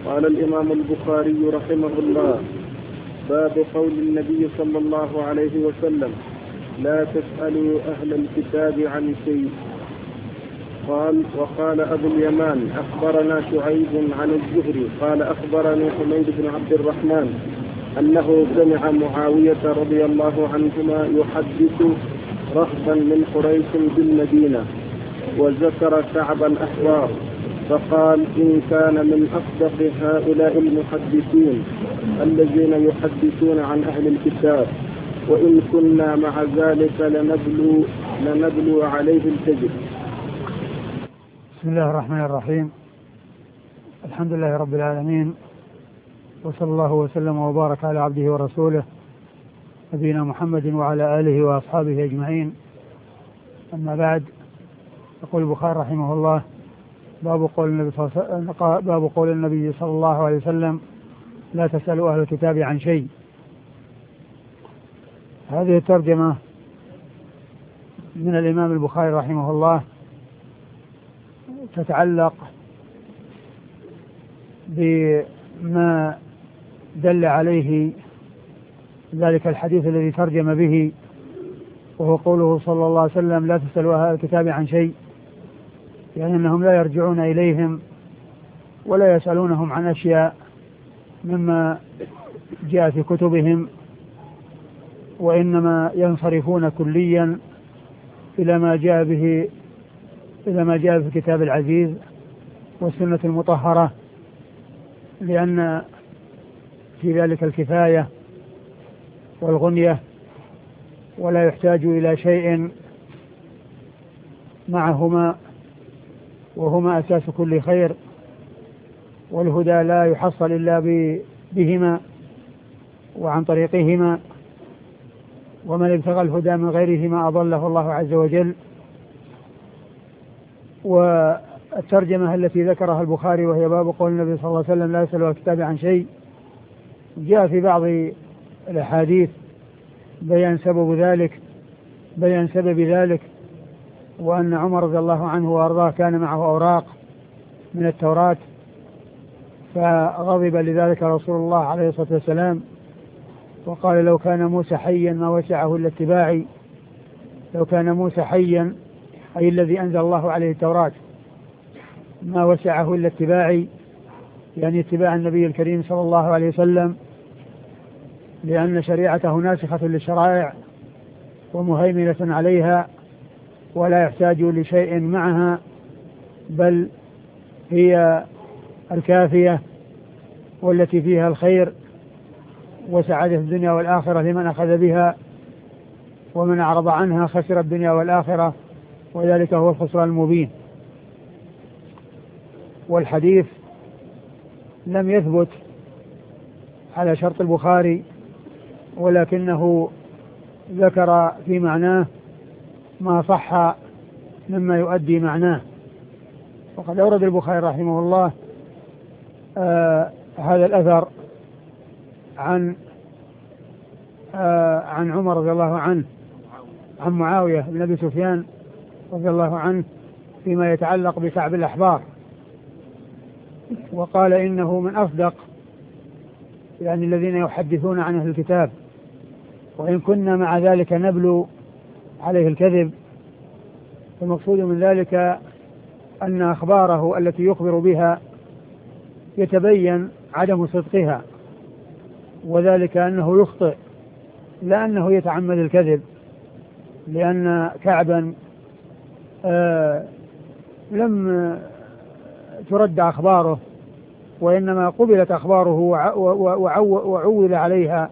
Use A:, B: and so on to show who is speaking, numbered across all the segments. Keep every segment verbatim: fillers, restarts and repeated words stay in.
A: قال الإمام البخاري رحمه الله: باب قول النبي صلى الله عليه وسلم: لا تسألوا أهل الكتاب عن شيء. قال: وقال أبو اليمان: أخبرنا شعيب عن الزهري قال: أخبرني حميد بن عبد الرحمن أنه سمع معاوية رضي الله عنهما يحدث رهبا من قريش بالمدينة، وذكر كعب الأحبار، فقال: إن كان من أصدق هؤلاء المحدثين الذين يحدثون عن أهل الكتاب، وإن كنا مع ذلك لنبلو, لنبلو عليه الكذب.
B: بسم الله الرحمن الرحيم. الحمد لله رب العالمين، وصلى الله وسلم وبارك على عبده ورسوله نبينا محمد وعلى آله وأصحابه أجمعين. أما بعد، يقول البخاري رحمه الله: باب قول النبي صلى الله عليه وسلم باب قول النبي صلى الله عليه وسلم: لا تسألوا أهل الكتاب عن شيء. هذه الترجمة من الإمام البخاري رحمه الله تتعلق بما دل عليه ذلك الحديث الذي ترجم به، وهو قوله صلى الله عليه وسلم: لا تسألوا أهل الكتاب عن شيء، يعني أنهم لا يرجعون إليهم ولا يسألونهم عن أشياء مما جاء في كتبهم، وإنما ينصرفون كليا إلى ما جاء به إلى ما جاء في الكتاب العزيز والسنة المطهرة، لأن في ذلك الكفاية والغنية، ولا يحتاج إلى شيء معهما، وهما أساس كل خير، والهدى لا يحصل إلا بهما وعن طريقهما، ومن ابتغى الهدى من غيرهما أضله الله عز وجل. والترجمة التي ذكرها البخاري وهي باب قول النبي صلى الله عليه وسلم: لا يسألوا الكتاب عن شيء، جاء في بعض الأحاديث بيان سبب ذلك بيان سبب ذلك وأن عمر رضي الله عنه وأرضاه كان معه أوراق من التوراة، فغضب لذلك رسول الله عليه الصلاة والسلام وقال: لو كان موسى حيا ما وسعه إلا اتباعي. لو كان موسى حيا، أي الذي أنزل الله عليه التوراة، ما وسعه إلا اتباعي، يعني اتباع النبي الكريم صلى الله عليه وسلم، لأن شريعته ناسخة للشرائع ومهيمنة عليها، ولا يحتاج لشيء معها، بل هي الكافية والتي فيها الخير وسعادة الدنيا والآخرة لمن أخذ بها، ومن أعرض عنها خسر الدنيا والآخرة، وذلك هو الخسران المبين. والحديث لم يثبت على شرط البخاري، ولكنه ذكر في معناه ما صح مما يؤدي معناه. وقد أورد البخاري رحمه الله آه هذا الأثر عن آه عن عمر رضي الله عنه عن معاوية بن أبي سفيان رضي الله عنه فيما يتعلق بكعب الأحبار، وقال: إنه من أصدق يعني الذين يحدثون عن أهل الكتاب، وإن كنا مع ذلك نبلو عليه الكذب. المقصود من ذلك أن أخباره التي يخبر بها يتبين عدم صدقها، وذلك أنه يخطئ لا أنه يتعمد الكذب، لأن كعبا آه لم ترد أخباره، وإنما قبلت أخباره وعول عليها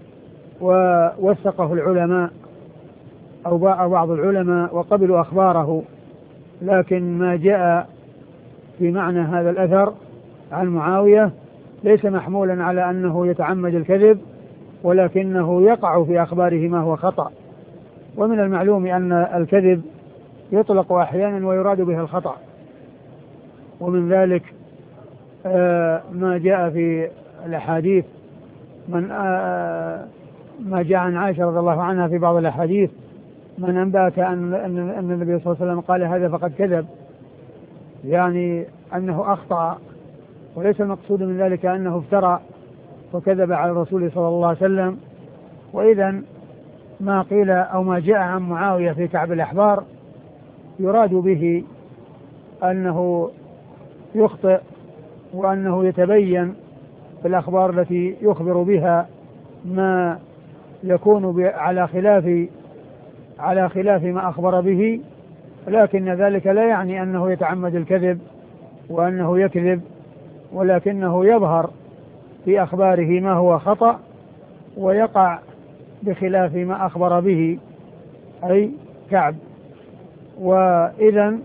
B: ووثقه العلماء أو بعض العلماء وقبلوا أخباره. لكن ما جاء في معنى هذا الأثر عن معاوية ليس محمولا على أنه يتعمد الكذب، ولكنه يقع في أخباره ما هو خطأ. ومن المعلوم أن الكذب يطلق أحيانا ويراد به الخطأ، ومن ذلك آه ما جاء في الأحاديث من آه ما جاء عن عائشة رضي الله عنها في بعض الأحاديث: من أنبأك أن, أن, أن النبي صلى الله عليه وسلم قال هذا فقد كذب، يعني أنه أخطأ وليس المقصود من ذلك أنه افترى وكذب على الرسول صلى الله عليه وسلم. وإذا ما قيل أو ما جاء عن معاوية في كعب الأحبار يراد به أنه يخطئ، وأنه يتبين في الأخبار التي يخبر بها ما يكون على خلاف على خلاف ما أخبر به، لكن ذلك لا يعني أنه يتعمد الكذب وأنه يكذب، ولكنه يظهر في أخباره ما هو خطأ ويقع بخلاف ما أخبر به أي كعب. وإذن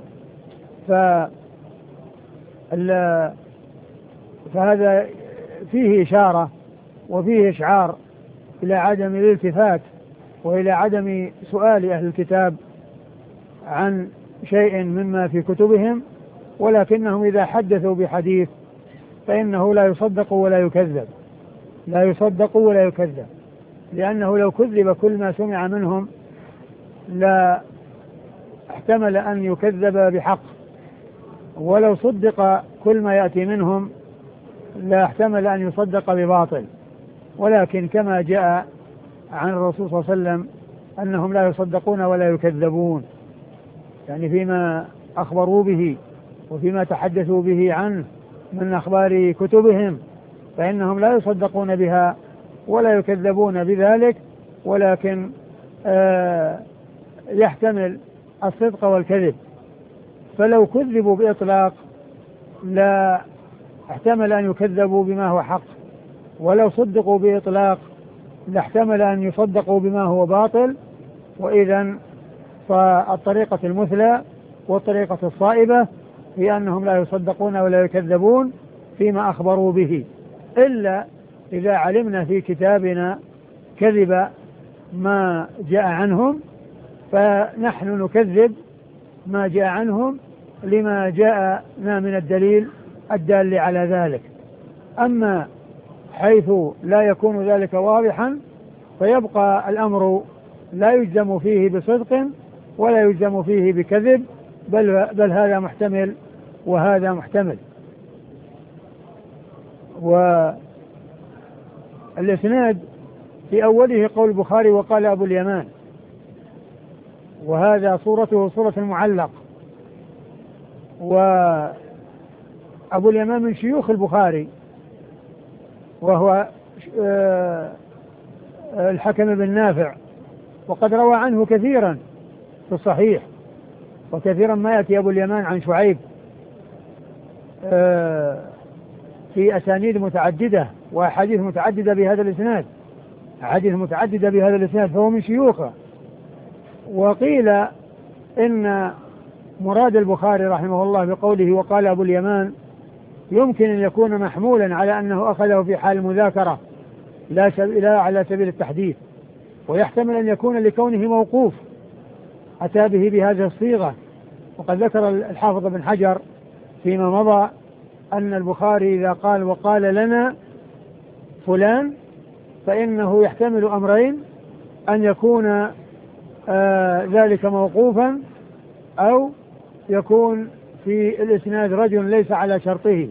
B: فهذا فيه إشارة وفيه إشعار إلى عدم الالتفات وإلى عدم سؤال أهل الكتاب عن شيء مما في كتبهم، ولكنهم إذا حدثوا بحديث فإنه لا يصدق ولا يكذب لا يصدق ولا يكذب لأنه لو كذب كل ما سمع منهم لا احتمل أن يكذب بحق، ولو صدق كل ما يأتي منهم لا احتمل أن يصدق بباطل. ولكن كما جاء عن الرسول صلى الله عليه وسلم أنهم لا يصدقون ولا يكذبون، يعني فيما أخبروا به وفيما تحدثوا به عنه من أخبار كتبهم فإنهم لا يصدقون بها ولا يكذبون بذلك، ولكن آه يحتمل الصدق والكذب. فلو كذبوا بإطلاق لا احتمل أن يكذبوا بما هو حق، ولو صدقوا بإطلاق لاحتمل أن يصدقوا بما هو باطل. وإذن فالطريقة المثلى والطريقة الصائبة هي أنهم لا يصدقون ولا يكذبون فيما أخبروا به، إلا إذا علمنا في كتابنا كذب ما جاء عنهم فنحن نكذب ما جاء عنهم لما جاءنا من الدليل الدال على ذلك. أما حيث لا يكون ذلك واضحا فيبقى الأمر لا يجزم فيه بصدق ولا يجزم فيه بكذب، بل, بل هذا محتمل وهذا محتمل. والإسناد في أوله قول البخاري وقال أبو اليمان، وهذا صورته صورة المعلق، وأبو اليمان من شيوخ البخاري وهو الحكم بن نافع، وقد روى عنه كثيرا في الصحيح، وكثيرا ما يأتي أبو اليمان عن شعيب في أسانيد متعددة وأحاديث متعددة بهذا الإسناد أحاديث متعددة بهذا الإسناد فهو من شيوخه. وقيل إن مراد البخاري رحمه الله بقوله وقال أبو اليمان يمكن أن يكون محمولا على أنه أخذه في حال المذاكرة لا, لا على سبيل التحديث، ويحتمل أن يكون لكونه موقوف أتى به بهذه الصيغة. وقد ذكر الحافظ بن حجر فيما مضى أن البخاري إذا قال وقال لنا فلان فإنه يحتمل أمرين، أن يكون آه ذلك موقوفا أو يكون في الإسناد رجل ليس على شرطه.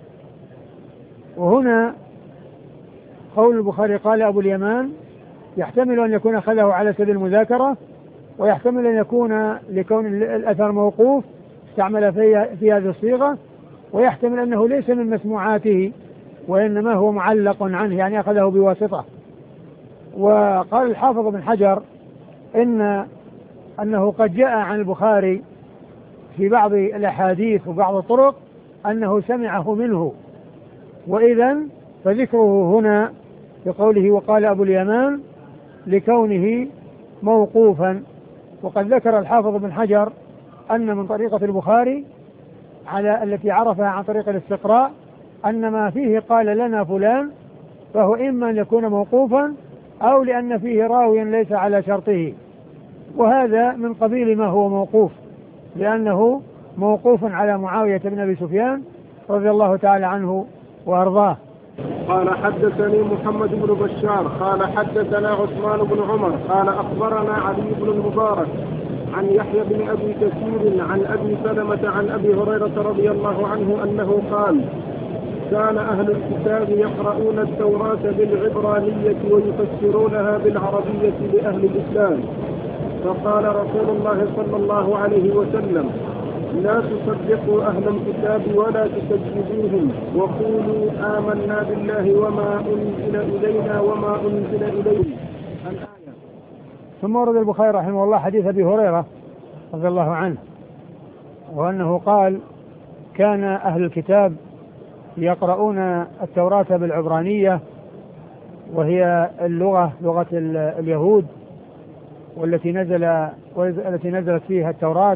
B: وهنا قول البخاري قال أبو اليمان يحتمل أن يكون أخذه على سبيل المذاكرة، ويحتمل أن يكون لكون الأثر موقوف استعمل في, في هذه الصيغة، ويحتمل أنه ليس من مسموعاته وإنما هو معلق عنه يعني أخذه بواسطة. وقال الحافظ بن حجر إن أنه قد جاء عن البخاري في بعض الأحاديث وبعض الطرق أنه سمعه منه، وإذن فذكره هنا بقوله وقال أبو اليمان لكونه موقوفا. وقد ذكر الحافظ بن حجر أن من طريقة البخاري على التي عرفها عن طريق الاستقراء أن ما فيه قال لنا فلان فهو إما أن يكون موقوفا أو لأن فيه راوي ليس على شرطه، وهذا من قبيل ما هو موقوف لأنه موقوف على معاوية بن أبي سفيان رضي الله تعالى عنه وأرضاه.
A: قال حدثني محمد بن بشار قال حدثنا عثمان بن عمر قال أخبرنا علي بن المبارك عن يحيى بن أبي كثير عن أبي سلمة عن أبي هريرة رضي الله عنه أنه قال كان أهل الكتاب يقرؤون التوراة بالعبرانية ويفسرونها بالعربية لأهل الإسلام. فقال رسول الله صلى الله عليه وسلم: لا تصدقوا أهل الكتاب ولا تكذبوهم، وقولوا آمنا بالله وما أنزل إلينا وما أنزل إليهم. الآية.
B: ثم ورد البخاري رحمه الله حديث أبي هريرة رضي الله عنه، وأنه قال: كان أهل الكتاب يقرؤون التوراة بالعبرانية، وهي اللغة لغة اليهود، والتي نزل والتي نزلت فيها التوراة،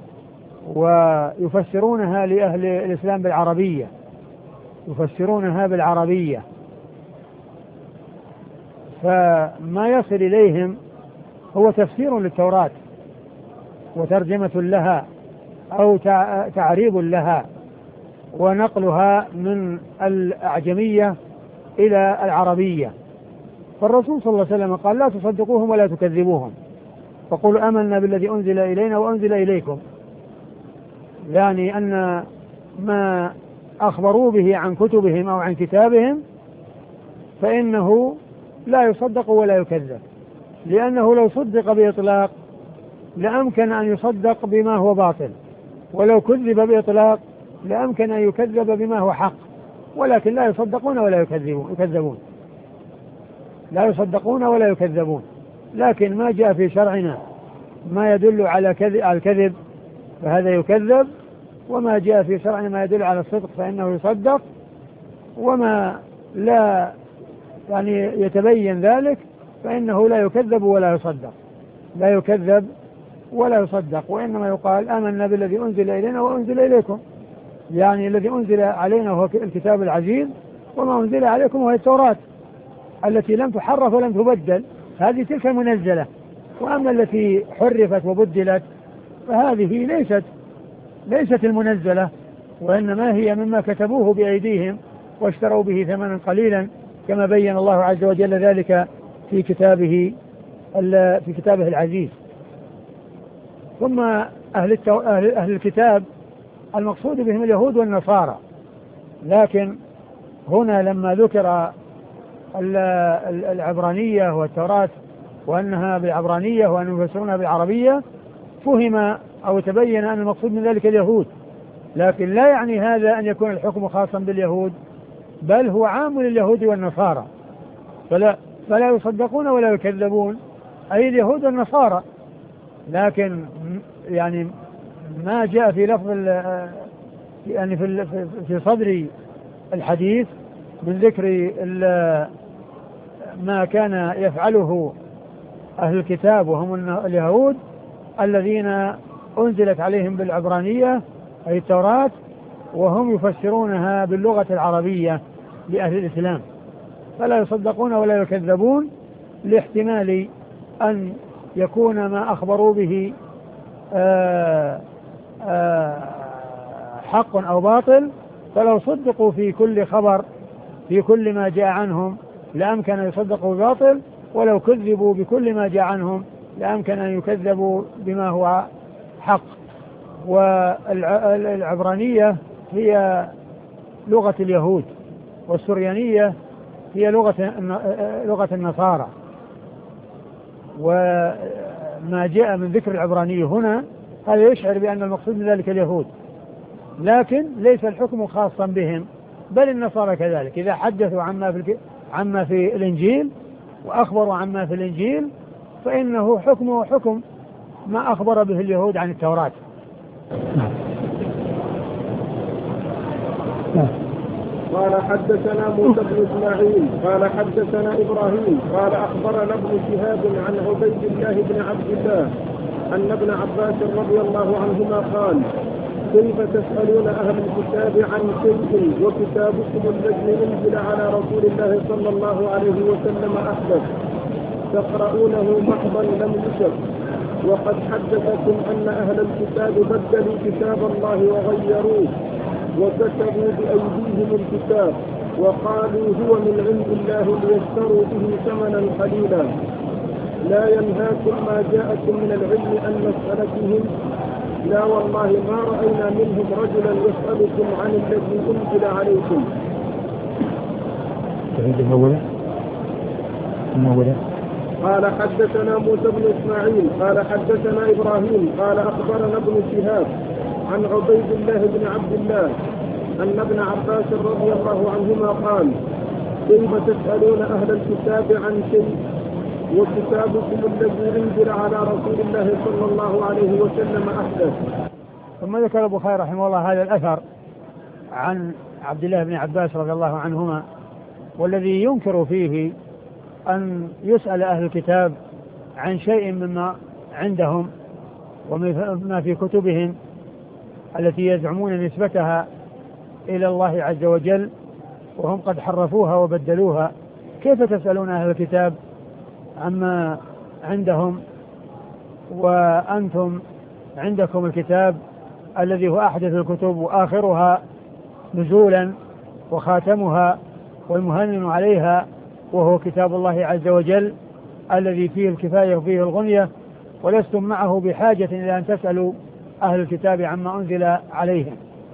B: ويفسرونها لأهل الإسلام بالعربية يفسرونها بالعربية فما يصل إليهم هو تفسير للتوراة وترجمة لها أو تعريب لها ونقلها من الأعجمية إلى العربية. فالرسول صلى الله عليه وسلم قال: لا تصدقوهم ولا تكذبوهم، فقولوا آمنا بالذي أنزل إلينا وأنزل إليكم، يعني أن ما أخبروا به عن كتبهم أو عن كتابهم فإنه لا يصدق ولا يكذب، لأنه لو صدق بإطلاق لأمكن أن يصدق بما هو باطل، ولو كذب بإطلاق لأمكن أن يكذب بما هو حق، ولكن لا يصدقون ولا يكذبون يكذبون لا يصدقون ولا يكذبون. لكن ما جاء في شرعنا ما يدل على الكذب فهذا يكذب، وما جاء في شرعنا ما يدل على الصدق فإنه يصدق، وما لا يعني يتبين ذلك فإنه لا يكذب ولا يصدق لا يكذب ولا يصدق وإنما يقال: آمنا بالذي أنزل إلينا وأنزل إليكم، يعني الذي أنزل علينا هو الكتاب العزيز، وما أنزل عليكم هو التوراة التي لم تحرف ولم تبدل، هذه تلك المنزلة. وأما التي حرفت وبدلت فهذه ليست ليست المنزلة، وإنما هي مما كتبوه بأيديهم واشتروا به ثمنا قليلا، كما بين الله عز وجل ذلك في كتابه في كتابه العزيز. ثم أهل, التو... أهل الكتاب المقصود بهم اليهود والنصارى، لكن هنا لما ذكر العبرانية والتوراة وأنها بالعبرانية وأنهم يفسرونها بالعربية فهم أو تبين أن المقصود من ذلك اليهود، لكن لا يعني هذا أن يكون الحكم خاصا باليهود، بل هو عام لليهود والنصارى، فلا, فلا يصدقون ولا يكذبون، أي اليهود والنصارى. لكن يعني ما جاء في لفظ يعني في في صدر الحديث من ذكر ما كان يفعله أهل الكتاب وهم اليهود الذين أنزلت عليهم بالعبرانية أي التوراة، وهم يفسرونها باللغة العربية لأهل الإسلام، فلا يصدقون ولا يكذبون، لاحتمال أن يكون ما أخبروا به آآ آآ حق أو باطل، فلو صدقوا في كل خبر في كل ما جاء عنهم لأمكن أن يصدقوا باطل، ولو كذبوا بكل ما جاء عنهم لأمكن أن يكذبوا بما هو حق. والعبرانية هي لغة اليهود، والسريانية هي لغة لغة النصارى، وما جاء من ذكر العبرانية هنا هذا يشعر بأن المقصود من ذلك اليهود، لكن ليس الحكم خاصا بهم، بل النصارى كذلك إذا حدثوا عما في عما في الإنجيل وأخبروا عما في الإنجيل فإنه حكمه حكم ما أخبر به اليهود عن التوراة.
A: قال: حدثنا موسى بن إسماعيل قال حدثنا إبراهيم قال أخبرنا ابن شهاب عن عبيد الله بن عبد الله أن ابن عباس رضي الله عنهما قال: كيف تسألون أهل الكتاب عن شيء وكتابكم الذي أنزل على رسول الله صلى الله عليه وسلم أحدث تقرؤونه محضا لم يشف، وقد حدثكم أن أهل الكتاب بدلوا كتاب الله وغيروه وكتبوا بأيديهم الكتاب وقالوا هو من عند الله ليشتروا به ثمنا قليلا. لا ينهاكم ما جاءكم من العلم عن مسألتهم، لا والله ما رأينا منهم رجلا يسألكم عن الذي أنزل عليكم
B: المولى المولى
A: قال حدثنا موسى بن إسماعيل قال حدثنا إبراهيم قال أخبرنا ابن شهاب عن عبيد الله بن عبد الله أن ابن عباس رضي الله عنهما قال كيف تسألون أهل الكتاب عن شيء وكتابكم الذي أنزل على رسول الله صلى الله عليه وسلم أحدث.
B: ثم ذكر البخاري رحمه الله هذا الأثر عن عبد الله بن عباس رضي الله عنهما، والذي ينكر فيه أن يسأل أهل الكتاب عن شيء مما عندهم وما في كتبهم التي يزعمون نسبتها إلى الله عز وجل وهم قد حرفوها وبدلوها. كيف تسألون أهل الكتاب عما عندهم وأنتم عندكم الكتاب الذي هو أحدث الكتب وآخرها نزولا وخاتمها والمهيمن عليها وهو كتاب الله عز وجل الذي فيه الكفاية وفيه الغنية، ولستم معه بحاجة إلى أن تسألوا أهل الكتاب عما أنزل عليهم.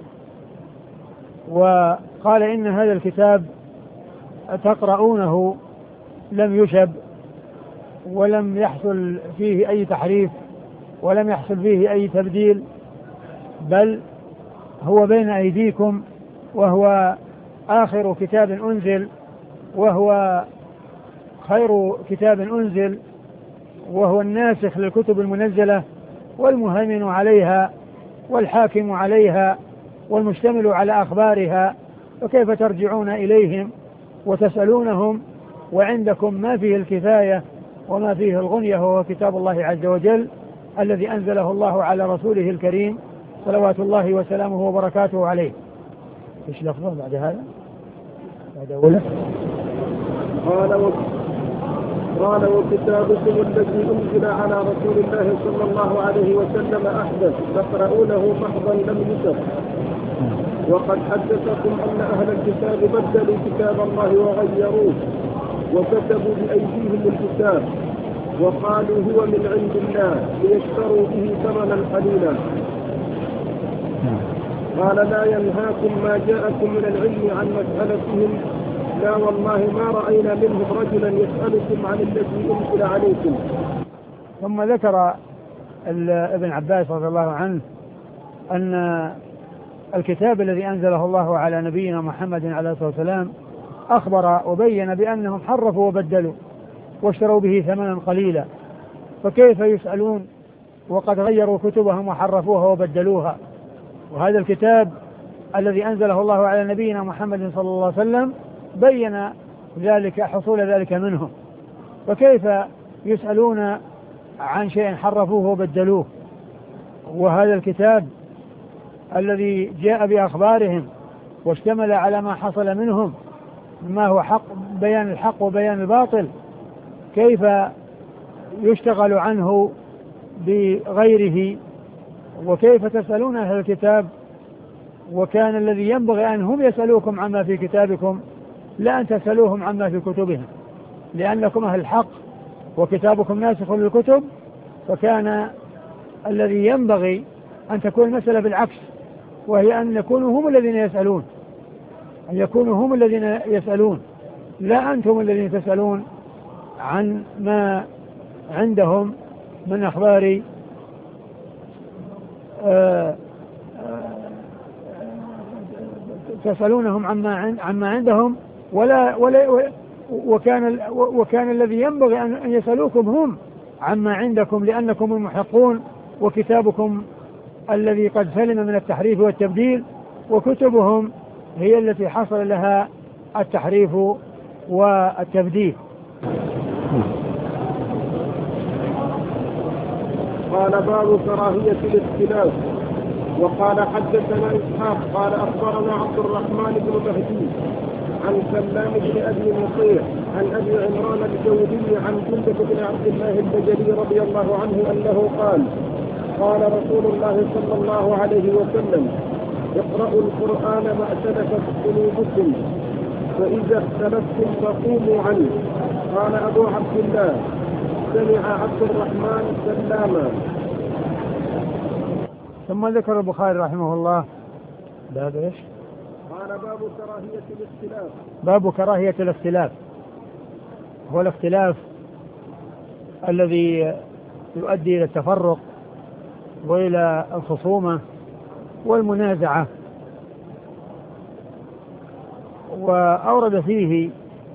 B: وقال إن هذا الكتاب تقرؤونه لم يشب ولم يحصل فيه أي تحريف ولم يحصل فيه أي تبديل، بل هو بين أيديكم وهو آخر كتاب أنزل وهو خير كتاب أنزل وهو الناسخ للكتب المنزلة والمهيمن عليها والحاكم عليها والمشتمل على أخبارها. وكيف ترجعون إليهم وتسألونهم وعندكم ما فيه الكفاية وما فيه الغنية وهو كتاب الله عز وجل الذي أنزله الله على رسوله الكريم صلوات الله وسلامه وبركاته عليه. إيش لفظه بعد هذا؟ بعد أوله
A: قال و... قال وكتابكم الذي أنزل على رسول الله صلى الله عليه وسلم أحدث تقرؤونه محضا لم يسر. وقد حدثكم أن أهل الكتاب بدلوا كتاب الله وغيروه وكتبوا بأيديهم الكتاب وقالوا هو من عند الله ليشتروا به ثمنا قليلا. قال لا ينهاكم ما جاءكم من العلم عن مسألتهم، لا والله ما رأينا منهم رجلا يسألكم عن الذي أنزل عليكم.
B: ثم ذكر ابن عباس رضي الله عنه أن الكتاب الذي أنزله الله على نبينا محمد عليه الصلاة والسلام أخبر وبين بأنهم حرفوا وبدلوا واشتروا به ثمنا قليلا، فكيف يسألون وقد غيروا كتبهم وحرفوها وبدلوها؟ وهذا الكتاب الذي أنزله الله على نبينا محمد صلى الله عليه وسلم بين ذلك حصول ذلك منهم، فكيف يسألون عن شيء حرفوه وبدلوه؟ وهذا الكتاب الذي جاء بأخبارهم واشتمل على ما حصل منهم ما هو حق بيان الحق وبيان الباطل، كيف يشتغل عنه بغيره؟ وكيف تسألون أهل الكتاب وكان الذي ينبغي أن هم يسألوكم عما في كتابكم لا أن تسألوهم عما في كتبهم، لأنكم أهل الحق وكتابكم ناسخ للكتب، فكان الذي ينبغي أن تكون المسألة بالعكس، وهي أن يكونوا هم الذين يسألون أن يكونوا هم الذين يسألون لا أنتم الذين تسألون عن ما عندهم من أخبار آآ آآ تسألونهم عما عما عندهم ولا ولا وكان وكان الذي ينبغي أن يسألوكم هم عما عندكم، لأنكم المحقون وكتابكم الذي قد سلم من التحريف والتبديل، وكتبهم هي التي حصل لها التحريف والتبديل.
A: قال باب كراهية الاختلاف. وقال حدثنا إسحاق قال أخبرنا عبد الرحمن بن مهدي عن سلام بن أبي مطيع عن أبي عمران الجودي عن جندب بن عبد الله البجلي رضي الله عنه أنه قال قال رسول الله صلى الله عليه وسلم اقرأوا القرآن ما اختلفت قلوبكم فإذا اختلفتم فقوموا عنه. قال أبو عبد الله سمع عبد الرحمن سلاما.
B: ثم ذكر البخاري رحمه الله باب ايش؟
A: قال قال باب كراهية الاختلاف.
B: باب كراهية الاختلاف هو الاختلاف الذي يؤدي إلى التفرق وإلى الخصومة والمنازعة. وأورد فيه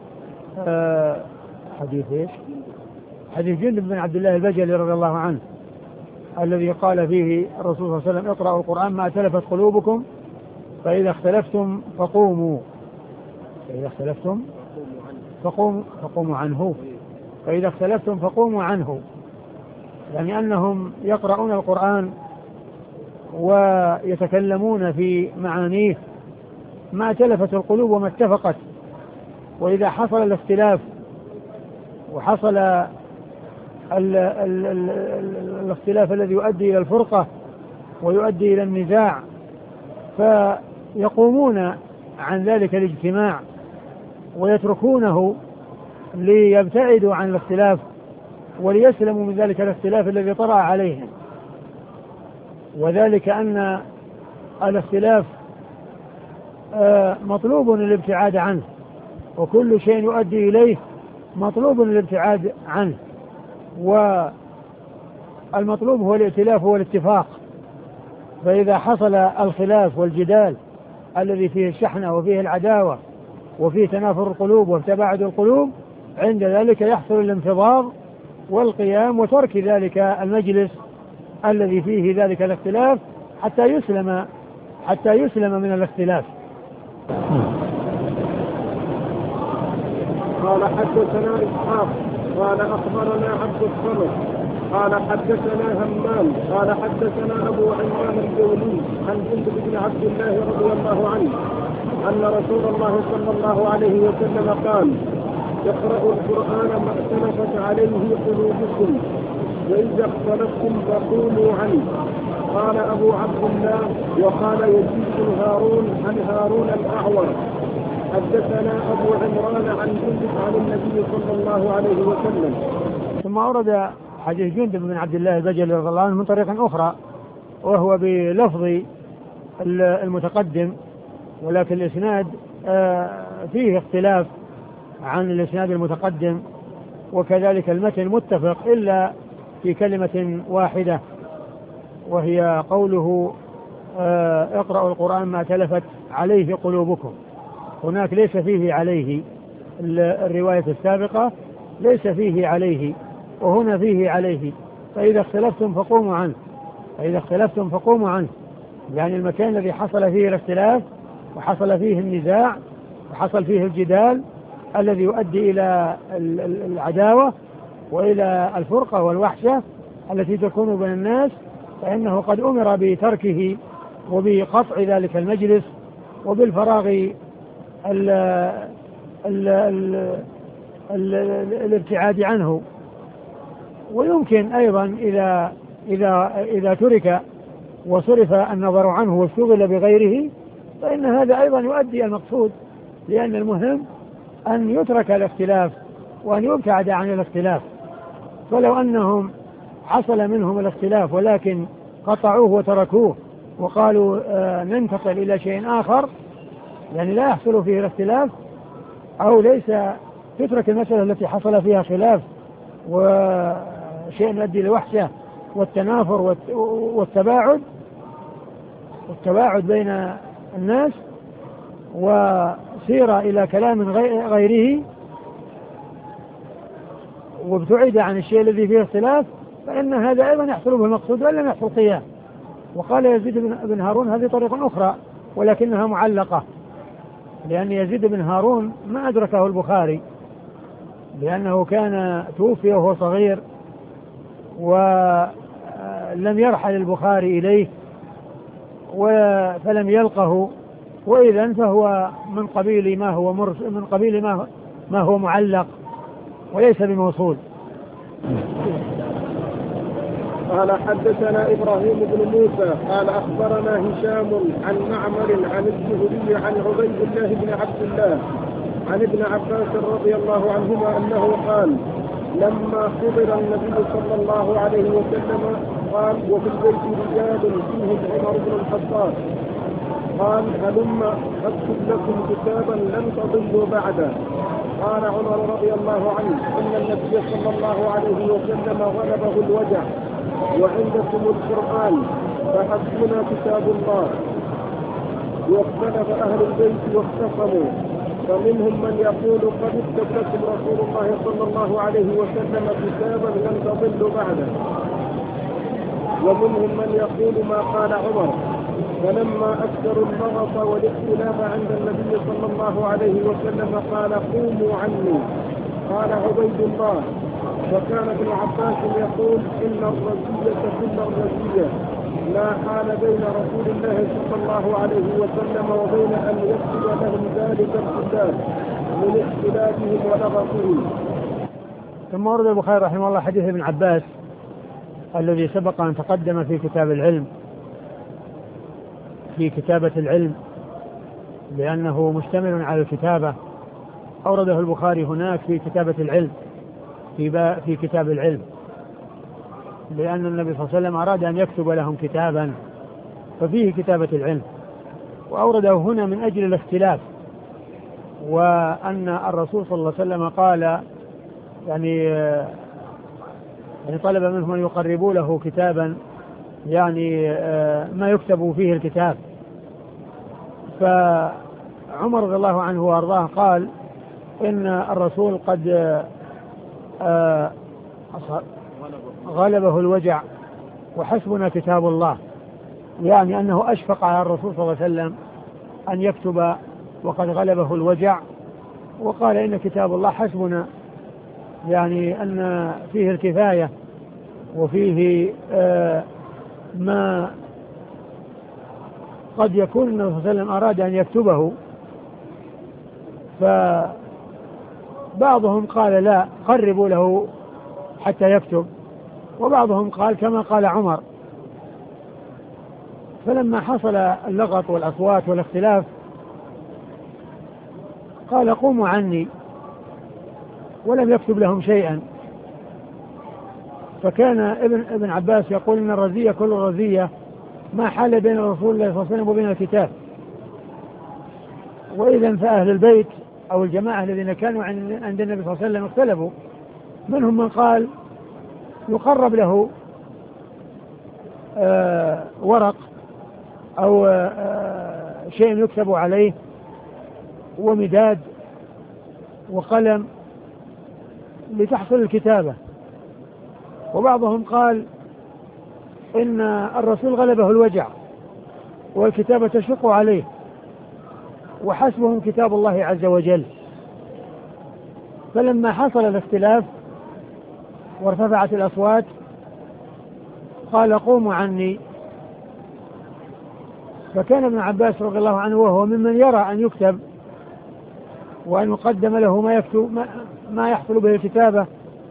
B: حديث إيش؟ حديث جندب بن عبد الله البجلي رضي الله عنه الذي قال فيه الرسول صلى الله عليه وسلم: اقرأوا القرآن ما تلفت قلوبكم فإذا اختلفتم فقوموا فإذا اختلفتم فقوموا فقوموا عنه فإذا اختلفتم فقوموا عنه، يعني أنهم يقرؤون القرآن ويتكلمون في معانيه ما تلفت القلوب وما اتفقت، وإذا حصل الاختلاف وحصل ال ال ال ال الاختلاف الذي يؤدي إلى الفرقة ويؤدي إلى النزاع فيقومون عن ذلك الاجتماع ويتركونه ليبتعدوا عن الاختلاف وليسلموا من ذلك الاختلاف الذي طرأ عليهم. وذلك أن الاختلاف مطلوب الابتعاد عنه، وكل شيء يؤدي إليه مطلوب الابتعاد عنه، والمطلوب هو الائتلاف والاتفاق. فإذا حصل الخلاف والجدال الذي فيه الشحنة وفيه العداوة وفيه تنافر القلوب وتباعد القلوب، عند ذلك يحصل الانفضاض والقيام وترك ذلك المجلس الذي فيه ذلك الاختلاف حتى يسلم حتى يسلم من الاختلاف.
A: قال حدثنا إسحاق قال أخبرنا عبد الصمد قال حدثنا همام قال حدثنا أبو عمران الجولي عن جندب بن عبد الله رضي الله عنه أن رسول الله صلى الله عليه وسلم قال: اقرأوا القرآن ما اختلفت عليه قلوبكم وإذا اختلفتم فقولوا عنه. قال أبو عبد الله وقال يزيد بن هارون عن هارون الأعور حدثنا أبو عمران عن جندب عن النبي صلى الله عليه وسلم.
B: ثم أورد حديث جندب بن عبد الله البجلي رضي الله عنه من طريق أخرى وهو بلفظ المتقدم، ولكن الإسناد فيه اختلاف عن الإسناد المتقدم، وكذلك المتن متفق إلا في كلمة واحدة وهي قوله اقرأوا القرآن ما تلفت عليه قلوبكم. هناك ليس فيه عليه، الرواية السابقة ليس فيه عليه وهنا فيه عليه. فإذا اختلفتم فقوموا عنه فإذا اختلفتم فقوموا عنه يعني المكان الذي حصل فيه الاختلاف وحصل فيه النزاع وحصل فيه الجدال الذي يؤدي إلى العداوة وإلى الفرقة والوحشة التي تكون بين الناس، فإنه قد أمر بتركه وبقطع ذلك المجلس وبالفراغ ال ال ال ال الابتعاد عنه. ويمكن أيضا إذا إذا إذا ترك وصرف النظر عنه واشتغل بغيره فإن هذا أيضا يؤدي المقصود، لأن المهم أن يترك الاختلاف وأن يبتعد عن الاختلاف. فلو أنهم حصل منهم الاختلاف ولكن قطعوه وتركوه وقالوا آه ننتقل إلى شيء آخر، يعني لا يحصل فيه الاختلاف أو ليس تترك المسألة التي حصل فيها خلاف وشيء يؤدي لوحشة والتنافر والتباعد والتباعد بين الناس وسير إلى كلام غيره وابتعد عن الشيء الذي فيه اختلاف، فإن هذا أيضا يحصل به المقصود وإن لم يحصل قيام. وقال يزيد بن هارون هذه طريقة أخرى ولكنها معلقة، لأن يزيد بن هارون ما أدركه البخاري لأنه كان توفي وهو صغير ولم يرحل البخاري إليه فلم يلقه، وإذن فهو من قبيل ما هو مرسل من قبيل ما ما هو معلق وليس بموصول.
A: قال حدثنا إبراهيم بن موسى قال أخبرنا هشام عن معمر عن الزهري عن عبيد الله بن عبد الله عن ابن عباس رضي الله عنهما أنه قال: لما حضر النبي صلى الله عليه وسلم قال: وفي البيت رجال فيهم عمر بن الخطاب قال هلم أكتب لكم كتابا لن تضلوا بعده. قال عمر رضي الله عنه أن النبي صلى الله عليه وسلم غلبه الوجع وعندكم القرآن فحسبنا كتاب الله. واختلف أهل البيت واختصموا، فمنهم من يقول قد اكتب لكم رسول الله صلى الله عليه وسلم كتابا لن تضلوا بعده، ومنهم من يقول ما قال عمر. فلما أكثروا اللغط والاختلاف عند النبي صلى الله عليه وسلم قال قوموا عني. قال عبيد الله وكان ابن عباس يقول إن الرزية كل الرزية لا حال بين رسول الله صلى الله عليه وسلم وبين أن يكتب لهم ذلك الكتاب من اختلافهم ولغطهم.
B: ثم ورد البخاري رحمه الله حديث ابن عباس الذي سبق أن تقدم في كتاب العلم في كتابة العلم لأنه مشتمل على الكتابة. أورده البخاري هناك في كتابة العلم في, في كتاب العلم لأن النبي صلى الله عليه وسلم أراد أن يكتب لهم كتابا ففيه كتابة العلم، وأورده هنا من أجل الاختلاف، وأن الرسول صلى الله عليه وسلم قال يعني يعني طلب منهم أن يقربوا له كتابا يعني ما يكتب فيه الكتاب. فعمر رضي الله عنه وارضاه قال إن الرسول قد غلبه الوجع وحسبنا كتاب الله، يعني أنه أشفق على الرسول صلى الله عليه وسلم أن يكتب وقد غلبه الوجع، وقال إن كتاب الله حسبنا، يعني أن فيه الكفاية وفيه آه ما قد يكون النبي صلى الله عليه وسلم أراد أن يكتبه. فبعضهم قال لا قربوا له حتى يكتب، وبعضهم قال كما قال عمر. فلما حصل اللغط والأصوات والاختلاف قال قوموا عني، ولم يكتب لهم شيئا. فكان ابن, ابن عباس يقول إن الرزية كل الرزية ما حال بين رسول الله صلى الله عليه وسلم وبين الكتاب. وإذا فأهل البيت أو الجماعة الذين كانوا عند النبي صلى الله عليه وسلم اختلفوا، منهم من قال يقرب له آه ورق أو آه شيء يكتب عليه ومداد وقلم لتحصل الكتابة. وبعضهم قال إن الرسول غلبه الوجع والكتابة تشق عليه وحسبهم كتاب الله عز وجل. فلما حصل الاختلاف وارتفعت الأصوات قال قوموا عني. فكان ابن عباس رضي الله عنه وهو ممن يرى أن يكتب وأن يقدم له ما يكتب ما, ما يحصل به الكتابة،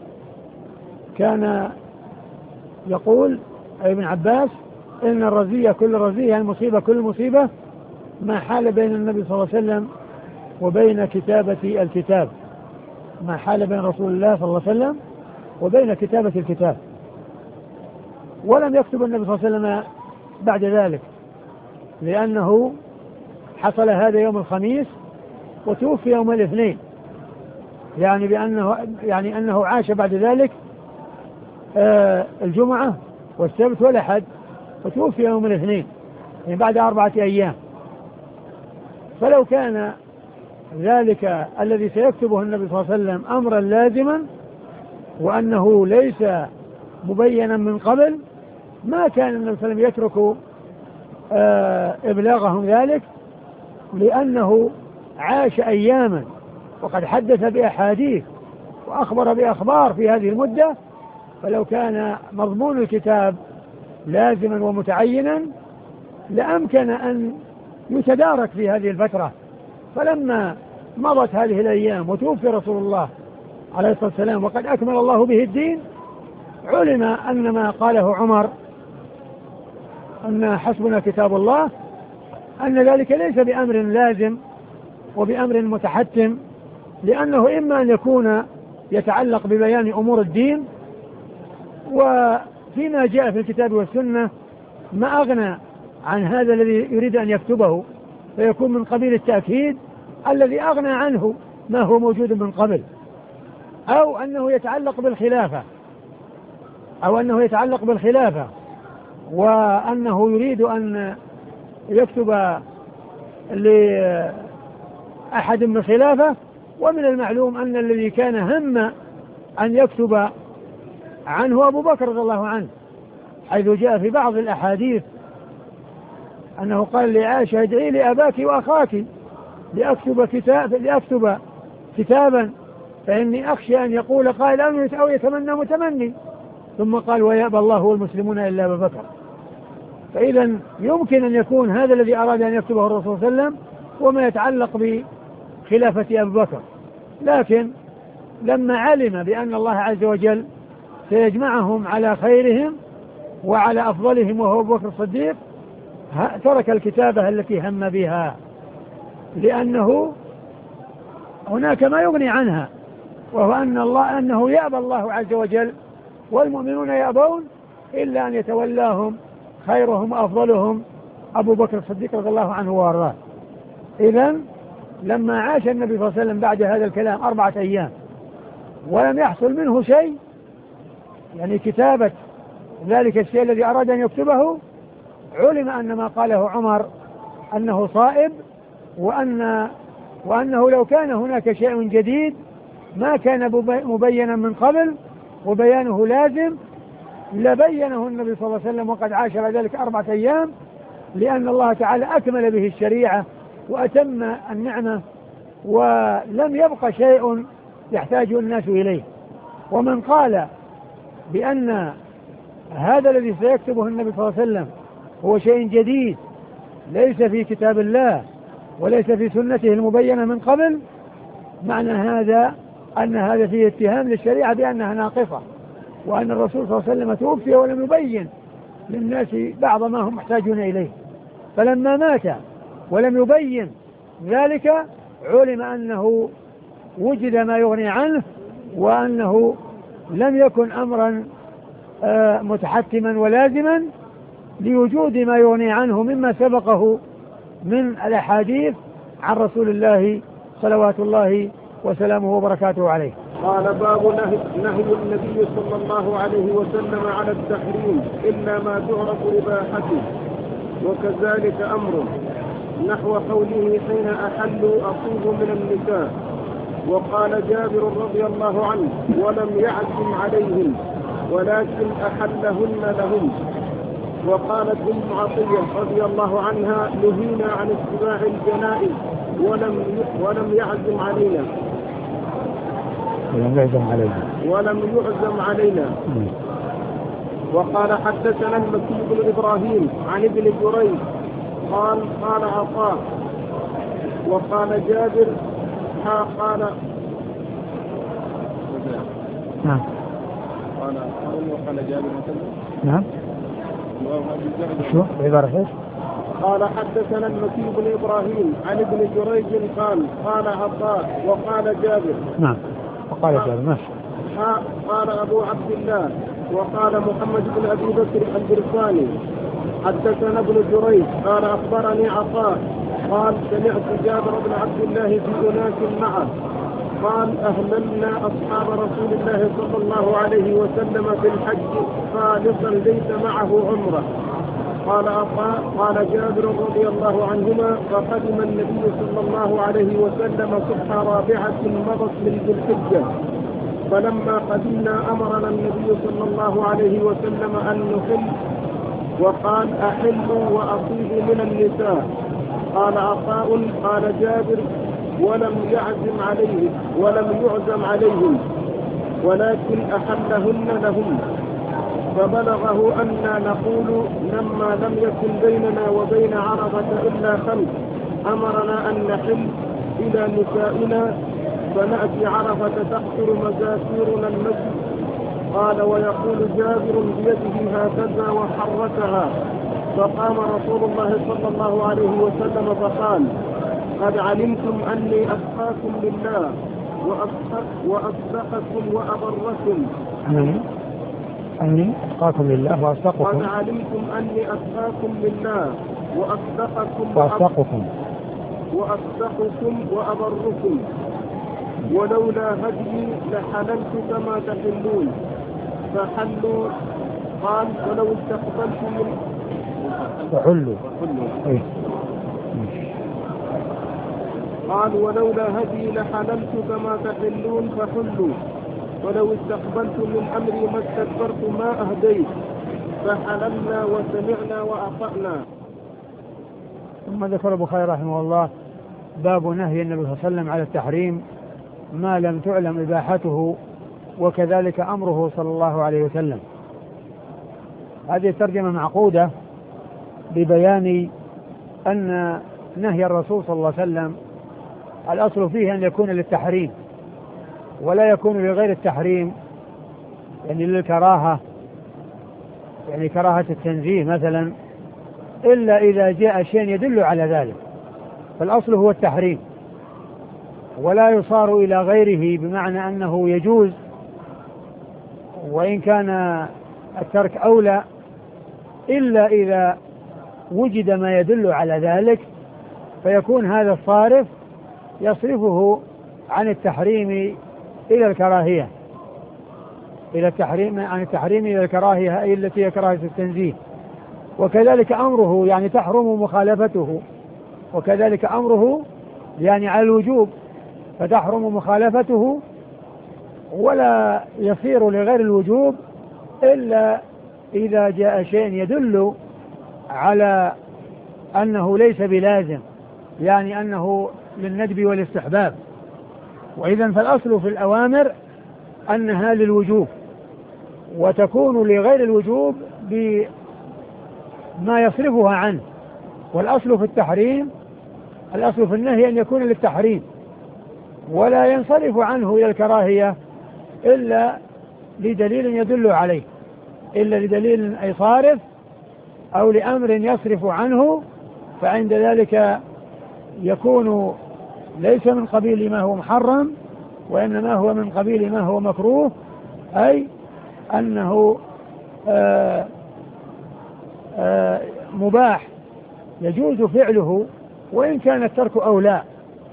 B: كان يقول أي ابن عباس إن الرزية كل رزية، المصيبة كل مصيبة ما حال بين النبي صلى الله عليه وسلم وبين كتابة الكتاب، ما حال بين رسول الله صلى الله عليه وسلم وبين كتابة الكتاب. ولم يكتب النبي صلى الله عليه وسلم بعد ذلك، لأنه حصل هذا يوم الخميس وتوفي يوم الاثنين، يعني بأنه يعني أنه عاش بعد ذلك آه الجمعة والسبت والأحد، وتوفي يوم الاثنين يعني بعد أربعة أيام. فلو كان ذلك الذي سيكتبه النبي صلى الله عليه وسلم أمرا لازما وأنه ليس مبينا من قبل، ما كان النبي صلى الله عليه وسلم يترك آه إبلاغهم ذلك، لأنه عاش أياما وقد حدث بأحاديث وأخبر بأخبار في هذه المدة. فلو كان مضمون الكتاب لازما ومتعينا لأمكن أن يتدارك في هذه الفترة. فلما مضت هذه الأيام وتوفي رسول الله عليه الصلاة والسلام وقد أكمل الله به الدين، علم أن ما قاله عمر أن حسبنا كتاب الله أن ذلك ليس بأمر لازم وبأمر متحتم، لأنه إما أن يكون يتعلق ببيان أمور الدين، وفيما جاء في الكتاب والسنة ما أغنى عن هذا الذي يريد أن يكتبه فيكون من قبيل التأكيد الذي أغنى عنه ما هو موجود من قبل، أو أنه يتعلق بالخلافة أو أنه يتعلق بالخلافة وأنه يريد أن يكتب لأحد من الخلافة. ومن المعلوم أن الذي كان هم أن يكتب عنه أبو بكر رضي الله عنه، حيث جاء في بعض الأحاديث أنه قال لعائشة ادعي لأباك وأخاك لأكتب, كتاب لأكتب كتابا فإني أخشى أن يقول قائل أو يتمنى متمني، ثم قال ويأبى الله والمسلمون إلا أبا بكر. فإذا يمكن أن يكون هذا الذي أراد أن يكتبه الرسول صلى الله عليه وسلم وما يتعلق بخلافة أبي بكر، لكن لما علم بأن الله عز وجل سيجمعهم على خيرهم وعلى أفضلهم وهو أبو بكر الصديق ترك الكتابة التي هم بها، لأنه هناك ما يغني عنها، وهو أن الله أنه يأبى الله عز وجل والمؤمنون يأبون إلا أن يتولاهم خيرهم وأفضلهم أبو بكر الصديق رضي الله عنه وارضاه. إذن لما عاش النبي صلى الله عليه وسلم بعد هذا الكلام أربعة أيام ولم يحصل منه شيء، يعني كتابة ذلك الشيء الذي أراد أن يكتبه، علم أن ما قاله عمر أنه صائب، وأن وأنه لو كان هناك شيء جديد ما كان مبينا من قبل وبيانه لازم لبينه النبي صلى الله عليه وسلم وقد عاش على ذلك أربعة أيام، لأن الله تعالى أكمل به الشريعة وأتم النعمة ولم يبق شيء يحتاج الناس إليه. ومن قال بأن هذا الذي سيكتبه النبي صلى الله عليه وسلم هو شيء جديد ليس في كتاب الله وليس في سنته المبينة من قبل، معنى هذا أن هذا فيه اتهام للشريعة بأنها ناقصة، وأن الرسول صلى الله عليه وسلم توفي ولم يبين للناس بعض ما هم محتاجون إليه، فلما مات ولم يبين ذلك علم أنه وجد ما يغني عنه، وأنه لم يكن أمرا متحتما ولازما لوجود ما يغني عنه مما سبقه من الأحاديث عن رسول الله صلوات الله وسلامه وبركاته عليه.
A: قال باب نهي, نهي النبي صلى الله عليه وسلم على التحريم إلا ما تعرف إباحته، وكذلك أمر نحو قوله حين أحلوا أصيب من النساء. وقال جابر رضي الله عنه ولم يعزم عليهم ولكن أحلهن لهم. وقالت ام عطية رضي الله عنها نهينا عن اتباع الجنائز ولم ولم يعزم علينا
B: ولم يعزم علينا
A: ولم يعزم علينا وقال حدثنا المكي بن إبراهيم عن ابن جريج قال قال عطاء وقال جابر قال
B: نعم
A: قال وقال جابر
B: نعم شو بعبارة ايش؟
A: قال حدثنا المكي بن إبراهيم عن ابن جريج قال قال عطاء وقال جابر
B: نعم وقال جابر ماشي.
A: قال أبو عبد الله وقال محمد بن أبي بكر البرساني حدثنا ابن جريج قال أخبرني عطاء قال سمعت جابر بن عبد الله في أناس معه قال أهللنا أصحاب رسول الله صلى الله عليه وسلم في الحج خالصا ليس معه عمره. قال عطاء قال جابر رضي الله عنهما فقدم النبي صلى الله عليه وسلم صبح رابعة مضت من ذي الحجة، فلما قدمنا أمرنا النبي صلى الله عليه وسلم أن نحل وقال أحلوا وأطيبوا من النساء. قال عطاء قال جابر ولم يعزم عليهم ولم يعزم عليهم ولكن أحلهن لهم. فبلغه أننا نقول لما لم يكن بيننا وبين عرفة إلا خمس أمرنا أن نحل إلى نسائنا فنأتي عرفة تحصر مزاكيرنا المسجد. قال ويقول جابر بيده هكذا وحركها. فقام رسول الله صلى الله عليه وسلم فقال قد علمتم أني أتقاكم لله وأصدقكم وأبركم
B: أني أتقاكم لله وأصدقكم
A: قد علمتم أني أتقاكم لله وأصدقكم
B: وأصدقكم
A: وأصدقكم وأبركم، ولولا هدي لحللت كما تحلون فحلوا. قال ولو استقبلت من
B: فحلوا أي.
A: قال ولولا هدي لحللت كما تحلون فحلوا، ولو استقبلت من أمري ما استكبرت ما أهديت فحللنا وسمعنا وأطعنا.
B: ثم ذكر البخاري رحمه الله باب نهي النبي صلى الله عليه وسلم على التحريم ما لم تعلم إباحته وكذلك أمره صلى الله عليه وسلم. هذه الترجمة معقودة ببيان أن نهي الرسول صلى الله عليه وسلم الأصل فيه أن يكون للتحريم ولا يكون لغير التحريم، يعني للكراهة، يعني كراهة التنزيه مثلا، إلا إذا جاء شيء يدل على ذلك، فالأصل هو التحريم ولا يصار إلى غيره، بمعنى أنه يجوز وإن كان الترك أولى، إلا إذا وجد ما يدل على ذلك، فيكون هذا الصارف يصرفه عن التحريم إلى الكراهية، إلى التحريم عن التحريم إلى الكراهية، أي التي هي كراهية التنزيه. وكذلك أمره يعني تحرم مخالفته، وكذلك أمره يعني على الوجوب، فتحرم مخالفته ولا يصير لغير الوجوب إلا إذا جاء شيء يدل على أنه ليس بلازم، يعني أنه للندب والاستحباب. وإذا فالأصل في الأوامر أنها للوجوب، وتكون لغير الوجوب بما يصرفها عنه. والأصل في التحريم، الأصل في النهي أن يكون للتحريم ولا ينصرف عنه إلى الكراهية إلا لدليل يدل عليه، إلا لدليل أي صارف أو لأمر يصرف عنه، فعند ذلك يكون ليس من قبيل ما هو محرم، وإنما هو من قبيل ما هو مكروه، أي أنه آآ آآ مباح يجوز فعله وإن كان الترك أولى.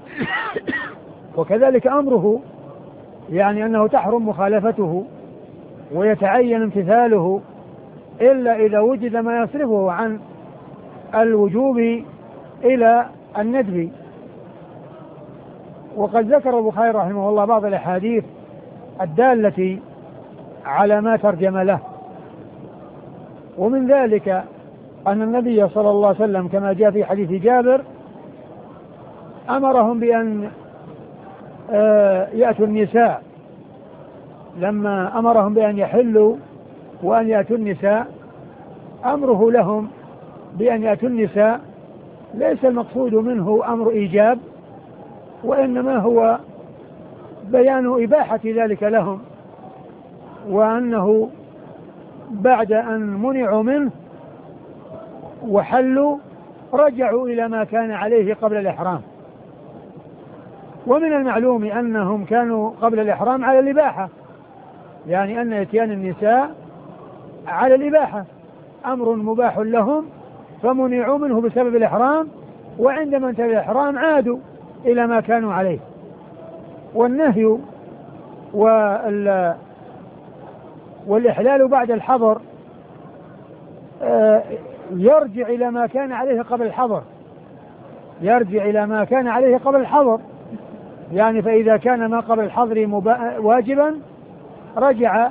B: وكذلك أمره يعني أنه تحرم مخالفته ويتعين امتثاله إلا إذا وجد ما يصرفه عن الوجوب إلى الندب. وقد ذكر البخاري رحمه الله بعض الأحاديث الدالة على ما ترجم له، ومن ذلك أن النبي صلى الله عليه وسلم كما جاء في حديث جابر أمرهم بأن يأتوا النساء، لما أمرهم بأن يحلوا وأن يأتوا النساء، أمره لهم بأن يأتوا النساء ليس المقصود منه أمر إيجاب، وإنما هو بيان إباحة ذلك لهم، وأنه بعد أن منعوا منه وحلوا رجعوا إلى ما كان عليه قبل الإحرام. ومن المعلوم أنهم كانوا قبل الإحرام على الإباحة، يعني أن إتيان النساء على الإباحة أمر مباح لهم، فمنعوا منه بسبب الإحرام، وعندما انتهى الإحرام عادوا إلى ما كانوا عليه. والنهي والإحلال بعد الحظر يرجع إلى ما كان عليه قبل الحظر، يرجع إلى ما كان عليه قبل الحظر، يعني فإذا كان ما قبل الحظر واجبا رجع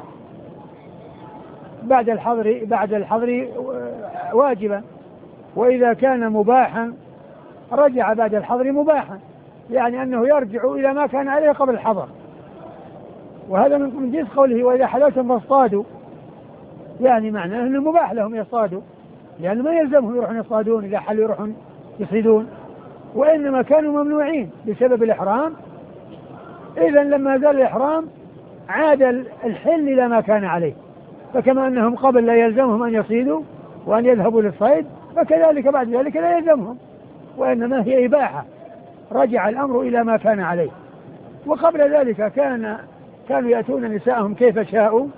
B: بعد الحظر بعد الحظر واجبا، وإذا كان مباحا رجع بعد الحظر مباحا، يعني أنه يرجع إلى ما كان عليه قبل الحظر. وهذا من جنس قوله وإذا حللتم فاصطادوا، يعني معناه أنه مباح لهم يصطادوا، لأنه ما يلزمهم يروحون يصطادون، إذا حلوا يروحون يصيدون، وإنما كانوا ممنوعين بسبب الإحرام. إذا لما زال الإحرام عاد الحل إلى ما كان عليه، فكما أنهم قبل لا يلزمهم أن يصيدوا وأن يذهبوا للصيد، فكذلك بعد ذلك لا يلزمهم، وإنما هي إباحة، رجع الأمر إلى ما كان عليه. وقبل ذلك كان كانوا يأتون نساءهم كيف شاءوا،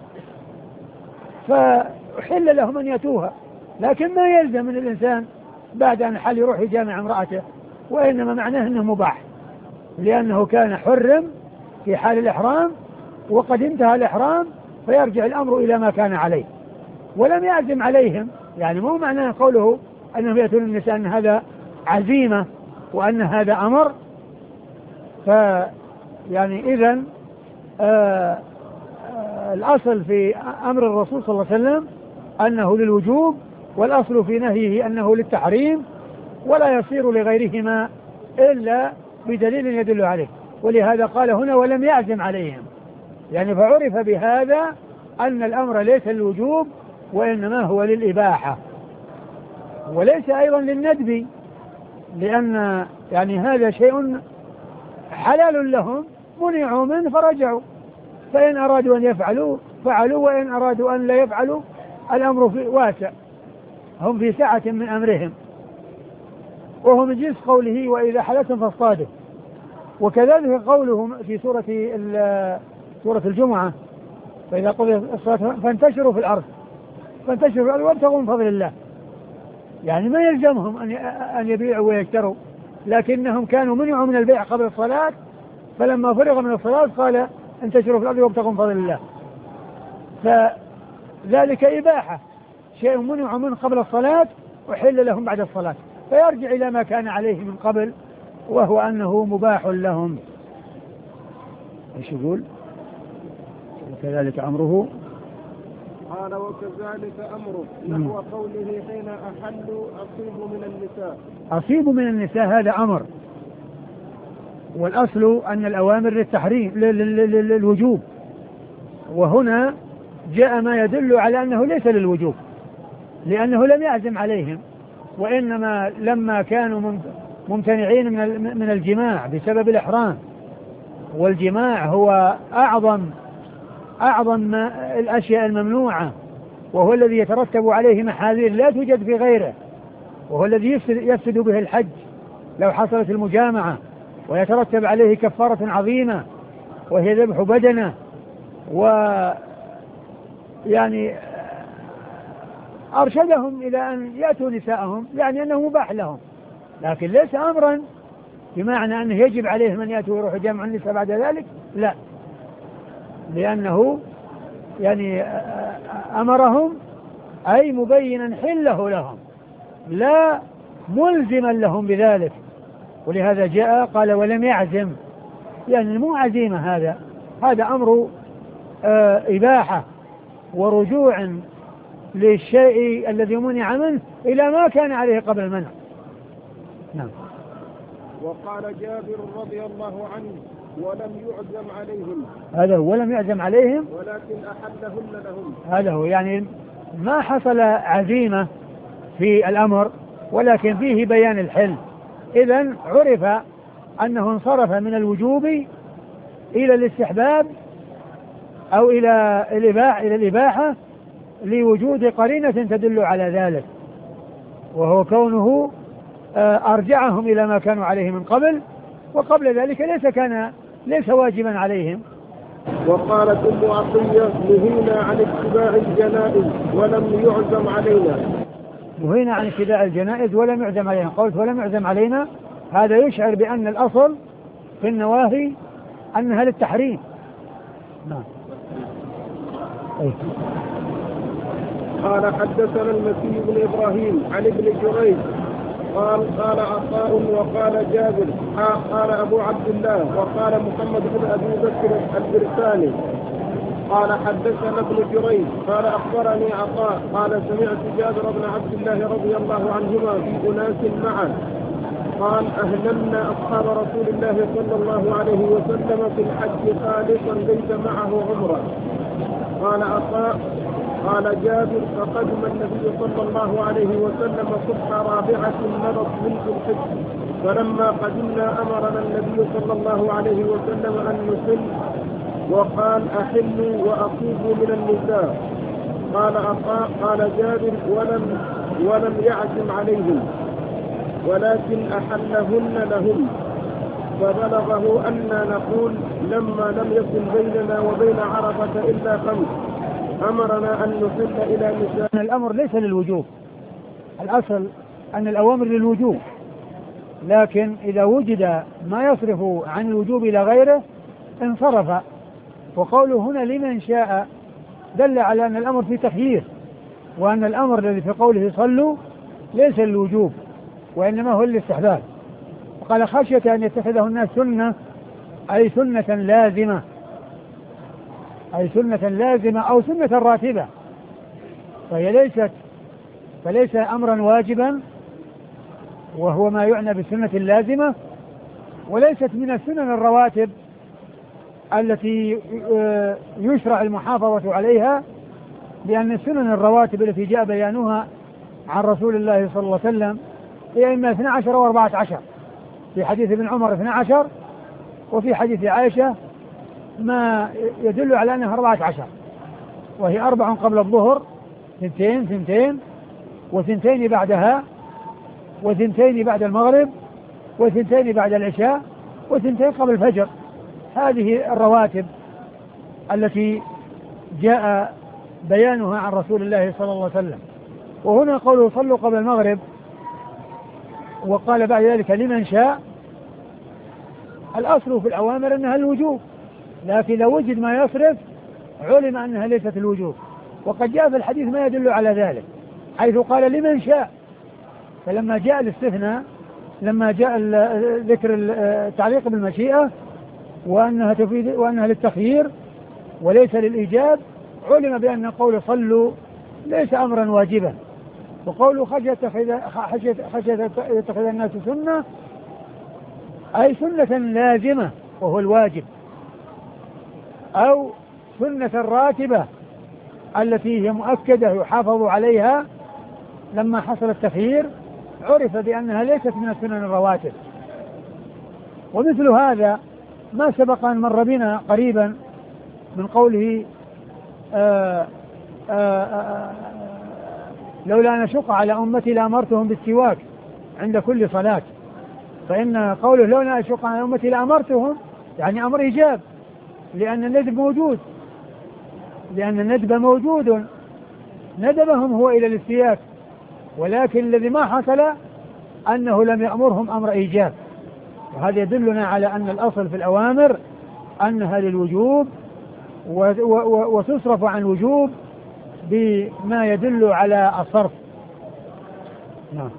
B: فحل لهم أن يأتوها، لكن ما يلزم من الإنسان بعد أن حل يروح يجامع امرأته وإنما معناه أنه مباح، لأنه كان حرم في حال الإحرام وقد انتهى الإحرام فيرجع الأمر إلى ما كان عليه، ولم يعزم عليهم. يعني مو معناه قوله أنهم يأتون النساء أن هذا عزيمة وأن هذا أمر. ف يعني إذن آه آه الأصل في أمر الرسول صلى الله عليه وسلم أنه للوجوب، والأصل في نهيه أنه للتحريم، ولا يصير لغيرهما إلا بدليل يدل عليه. ولهذا قال هنا ولم يعزم عليهم، يعني فعرف بهذا أن الأمر ليس للوجوب وإنما هو للإباحة، وليس أيضا للندب، لأن يعني هذا شيء حلال لهم منعوا منه فرجعوا، فإن أرادوا أن يفعلوا فعلوا، وإن أرادوا أن لا يفعلوا الأمر في واسع، هم في سعة من أمرهم، وهو من جنس قوله وإذا حللتم فاصطادوا. وكذلك قوله في سورة سورة الجمعة فإذا قضيت الصلاة فانتشروا في الأرض فانتشروا في الأرض وابتغوا من فضل الله. يعني ما يلزمهم أن يبيعوا ويشتروا، لكنهم كانوا منعوا من البيع قبل الصلاة، فلما فرغ من الصلاة قال انتشروا في الأرض وابتغوا من فضل الله. فذلك إباحة، شيء منعوا منه قبل الصلاة وحل لهم بعد الصلاة، فيرجع إلى ما كان عليه من قبل وهو أنه مباح لهم. ايش يقول؟ وكذلك أمره.
A: قال وكذلك أمره نحو قوله حين أحلوا أصيب من النساء.
B: أصيب من النساء هذا أمر، والأصل أن الأوامر للتحريم للوجوب، وهنا جاء ما يدل على أنه ليس للوجوب، لأنه لم يعزم عليهم، وإنما لما كانوا ممتنعين من الجماع بسبب الإحرام، والجماع هو أعظم أعظم الأشياء الممنوعة، وهو الذي يترتب عليه محاذير لا توجد في غيره، وهو الذي يفسد, يفسد به الحج لو حصلت المجامعة، ويترتب عليه كفارة عظيمة وهي ذبح بدنه. ويعني أرشدهم إلى أن يأتوا نساءهم، يعني أنه مباح لهم، لكن ليس أمرا بمعنى أنه يجب عليهم أن يأتوا ويروحوا جمع النساء بعد ذلك، لا، لأنه يعني أمرهم أي مبينا حله لهم لا ملزما لهم بذلك. ولهذا جاء قال ولم يعزم، يعني مو عزيمة، هذا هذا أمر آه إباحة ورجوع للشيء الذي منع منه إلى ما كان عليه قبل المنع. نعم.
A: وقال جابر رضي الله عنه ولم يعزم عليهم،
B: هذا هو ولم يعزم عليهم
A: ولكن أحلهن لهم،
B: هذا هو يعني ما حصل عزيمة في الأمر ولكن فيه بيان الحل. إذن عرف أنه انصرف من الوجوب إلى الاستحباب أو إلى الإباحة إلى الإباحة لوجود قرينة تدل على ذلك، وهو كونه أرجعهم إلى ما كانوا عليه من قبل، وقبل ذلك ليس كان ليس واجبا عليهم.
A: وقالت أم عطية نهينا عن اتباع الجنائز ولم يعزم علينا.
B: نهينا عن اتباع الجنائز ولم يعزم علينا، قلت ولم يعزم علينا، هذا يشعر بأن الأصل في النواهي أنها للتحريم. نعم. أيه.
A: قال حدثنا المسيح بن إبراهيم عن ابن جريج قال قال عطاء وقال جابر قال أبو عبد الله وقال محمد بن أبي بكر البرساني قال حدثنا ابن جريج قال أخبرني عطاء قال سمعت جابر بن عبد الله رضي الله عنهما في أناس معه قال أهللنا أصحاب رسول الله صلى الله عليه وسلم في الحج خالصا ليس معه عمره. قال عطاء قال جابر فقدم النبي صلى الله عليه وسلم صبح رابعة مضت منذ الحج، فلما قدمنا أمرنا النبي صلى الله عليه وسلم أن نسل وقال أحلوا وأطيبوا من النساء. قال عطاء قال جابر ولم ولم يعزم عليهم ولكن أحلهن لهم، فبلغه أننا نقول لما لم يكن بيننا وبين عرفة إلا خمس أمرنا أن نحل إلى نساء.
B: الأمر ليس للوجوب، الأصل أن الأوامر للوجوب، لكن إذا وجد ما يصرف عن الوجوب إلى غيره انصرف. وقوله هنا لمن شاء دل على أن الأمر في تخيير، وأن الأمر الذي في قوله صلوا ليس للوجوب وإنما هو للاستحباب. وقال خشية أن يتخذه الناس سنة، أي سنة لازمة، أي سنة لازمة أو سنة راتبة، فهي ليست فليس أمرا واجبا وهو ما يعنى بالسنة اللازمة، وليست من السنن الرواتب التي يشرع المحافظة عليها، لأن السنن الرواتب التي جاء بيانها عن رسول الله صلى الله عليه وسلم هي إما اثنى عشر وأربعة عشر، في حديث ابن عمر اثنى عشر، وفي حديث عائشة ما يدل على أنها أربعة عشر، وهي أربع قبل الظهر، ثنتين ثنتين وثنتين بعدها، وثنتين بعد المغرب، وثنتين بعد العشاء، وثنتين قبل الفجر. هذه الرواتب التي جاء بيانها عن رسول الله صلى الله عليه وسلم. وهنا قوله صلوا قبل المغرب، وقال بعد ذلك لمن شاء، الأصل في الأوامر أنها الوجوب، لكن لو وجد ما يصرف علم أنها ليست الوجوب. وقد جاء في الحديث ما يدل على ذلك، حيث قال لمن شاء، فلما جاء الاستثناء، لما جاء ذكر التعليق بالمشيئة وأنها تفيد وأنها للتخيير وليس للإيجاب، علم بأن قول صلوا ليس أمرا واجبا. وقوله خشية يتخذ الناس سنة، أي سنة لازمة وهو الواجب، أو سنة راتبة التي هي مؤكدة يحافظ عليها. لما حصل التخيير عرف بأنها ليست من السنن الرواتب. ومثل هذا ما سبق أن مر بنا قريبا من قوله آآ آآ لولا نشق على أمتي لأمرتهم بالسواك عند كل صلاة. فإن قوله لولا نشق على أمتي لأمرتهم يعني أمر إيجاب، لأن الندب موجود، لأن الندب موجود، ندبهم هو إلى الاستياك، ولكن الذي ما حصل أنه لم يأمرهم أمر إيجاب. وهذا يدلنا على أن الأصل في الأوامر أنها للوجوب، وتصرف عن الوجوب بما يدل على الصرف. نعم.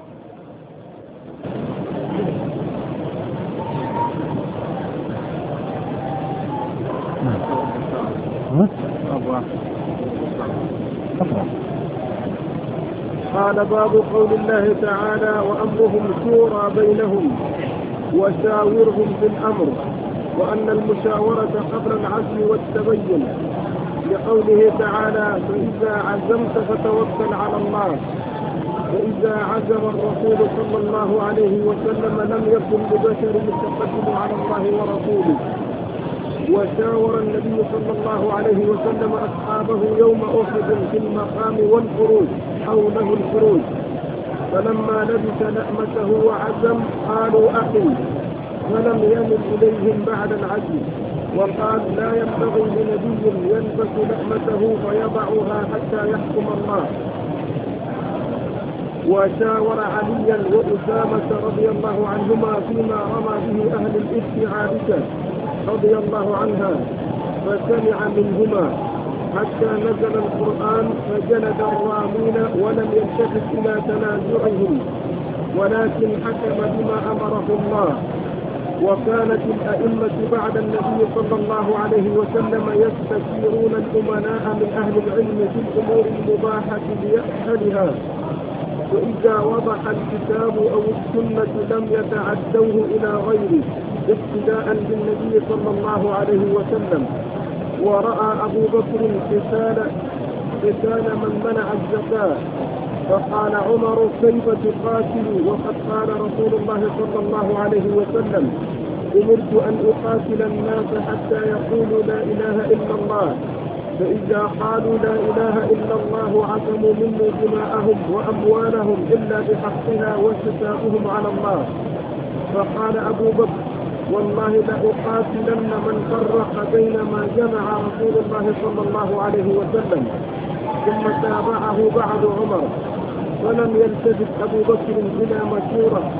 A: قال باب قول الله تعالى وأمرهم شورى بينهم وشاورهم في الأمر، وأن المشاورة قبل العزم والتبين، لقوله تعالى فإذا عزمت فتوكل على الله. فإذا عزم الرسول صلى الله عليه وسلم لم يكن لبشر التقدم على الله ورسوله. وشاور النبي صلى الله عليه وسلم أصحابه يوم أحد في المقام والخروج أو له الخروج، فلما لبس لأمته وعزم قالوا أخي، فلم يمل إليهم بعد العزم، وقال لا ينبغي لنبي يلبس لأمته فيضعها حتى يحكم الله. وشاور عليا وأسامة رضي الله عنهما فيما رمى به أهل الإفك عائشة رضي الله عنها، فسمع منهما حتى نزل القرآن فجلد الرامين ولم يلتفت إلى تنازعهم، ولكن حكم بما أمره الله. وكانت الأئمة بعد النبي صلى الله عليه وسلم يستشيرون الأمناء من أهل العلم في الأمور المباحة ليأهلها، وإذا وضح الكتاب أو السنة لم يتعدوه إلى غيره اقتداء بالنبي صلى الله عليه وسلم. ورأى أبو بكر قتال قتال من منع الزكاة، فقال عمر كيف تقاتل وقد قال رسول الله صلى الله عليه وسلم أمرت أن أقاتل الناس حتى يقولوا لا إله إلا الله، فإذا قالوا لا إله إلا الله عصموا مني دماءهم وأموالهم إلا بحقها وحسابهم على الله. فقال أبو بكر والله لأقاتلن من فرق بين ما جمع رسول الله صلى الله عليه وسلم. ثم تابعه بعد عمر، فلم يلتفت أبو بكر إلى مشورة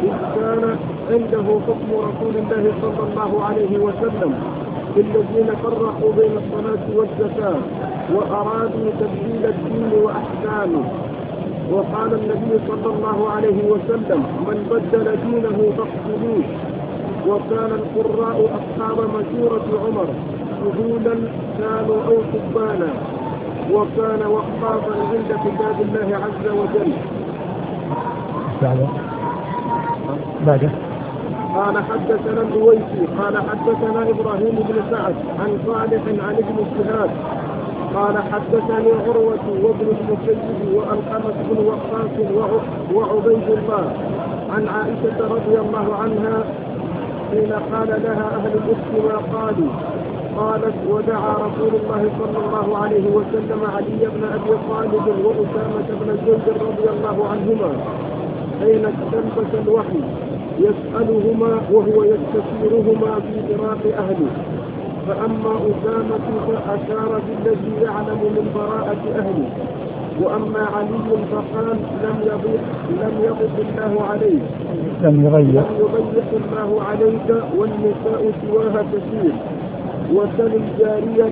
A: إذ كان عنده حكم رسول الله صلى الله عليه وسلم في الذين فرقوا بين الصلاة والزكاة وأرادوا تبديل الدين وأحكامه. وقال النبي صلى الله عليه وسلم: من بدل دينه فاقتلوه. وكان القراء أصحاب مشورة عمر سهولا كانوا أو شبانا، وكان وقافا عند كتاب الله عز وجل.
B: بعده بعده
A: قال حدثنا الرويسي قال حدثنا إبراهيم بن سعد عن صالح عن ابن شهاب قال حدثني عروة وابن المسيب وألقمة بن وقاص وعبيد الله عن عائشة رضي الله عنها حين قال لها أهل الإفك ما قالوا. قالت: ودعا رسول الله صلى الله عليه وسلم علي بن أبي طالب وأسامة بن زيد رضي الله عنهما حين استنبت الوحي يسألهما وهو يستشيرهما في فراق أهله. فأما أسامة فأشار بالذي يعلم من براءة أهله، وأما علي فقال: لم يضيق لم يضيق الله عليك
B: لم يضيق
A: لم يضيق الله عليك، والنساء سواها كثير، وسل الجارية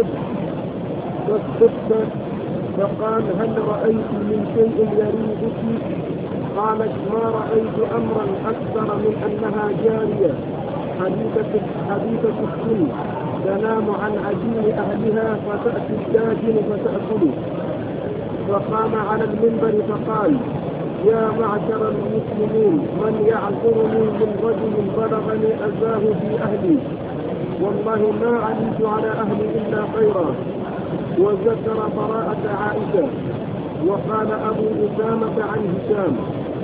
A: تصدق. فقال: هل رأيت من شيء يريدك؟ قالت: ما رأيت أمرا أكثر من أنها جارية حديثة حديثة السن تنام عن عجين أهلها فتأتي الداجن فتأكله. فقام على المنبر فقال: يا معشر المسلمين، من يعذرني من رجل بلغني أذاه في أهلي؟ والله ما علمت على أهلي إلا خيرا. وذكر براءة عائشة. وقال أبو أسامة عن هشام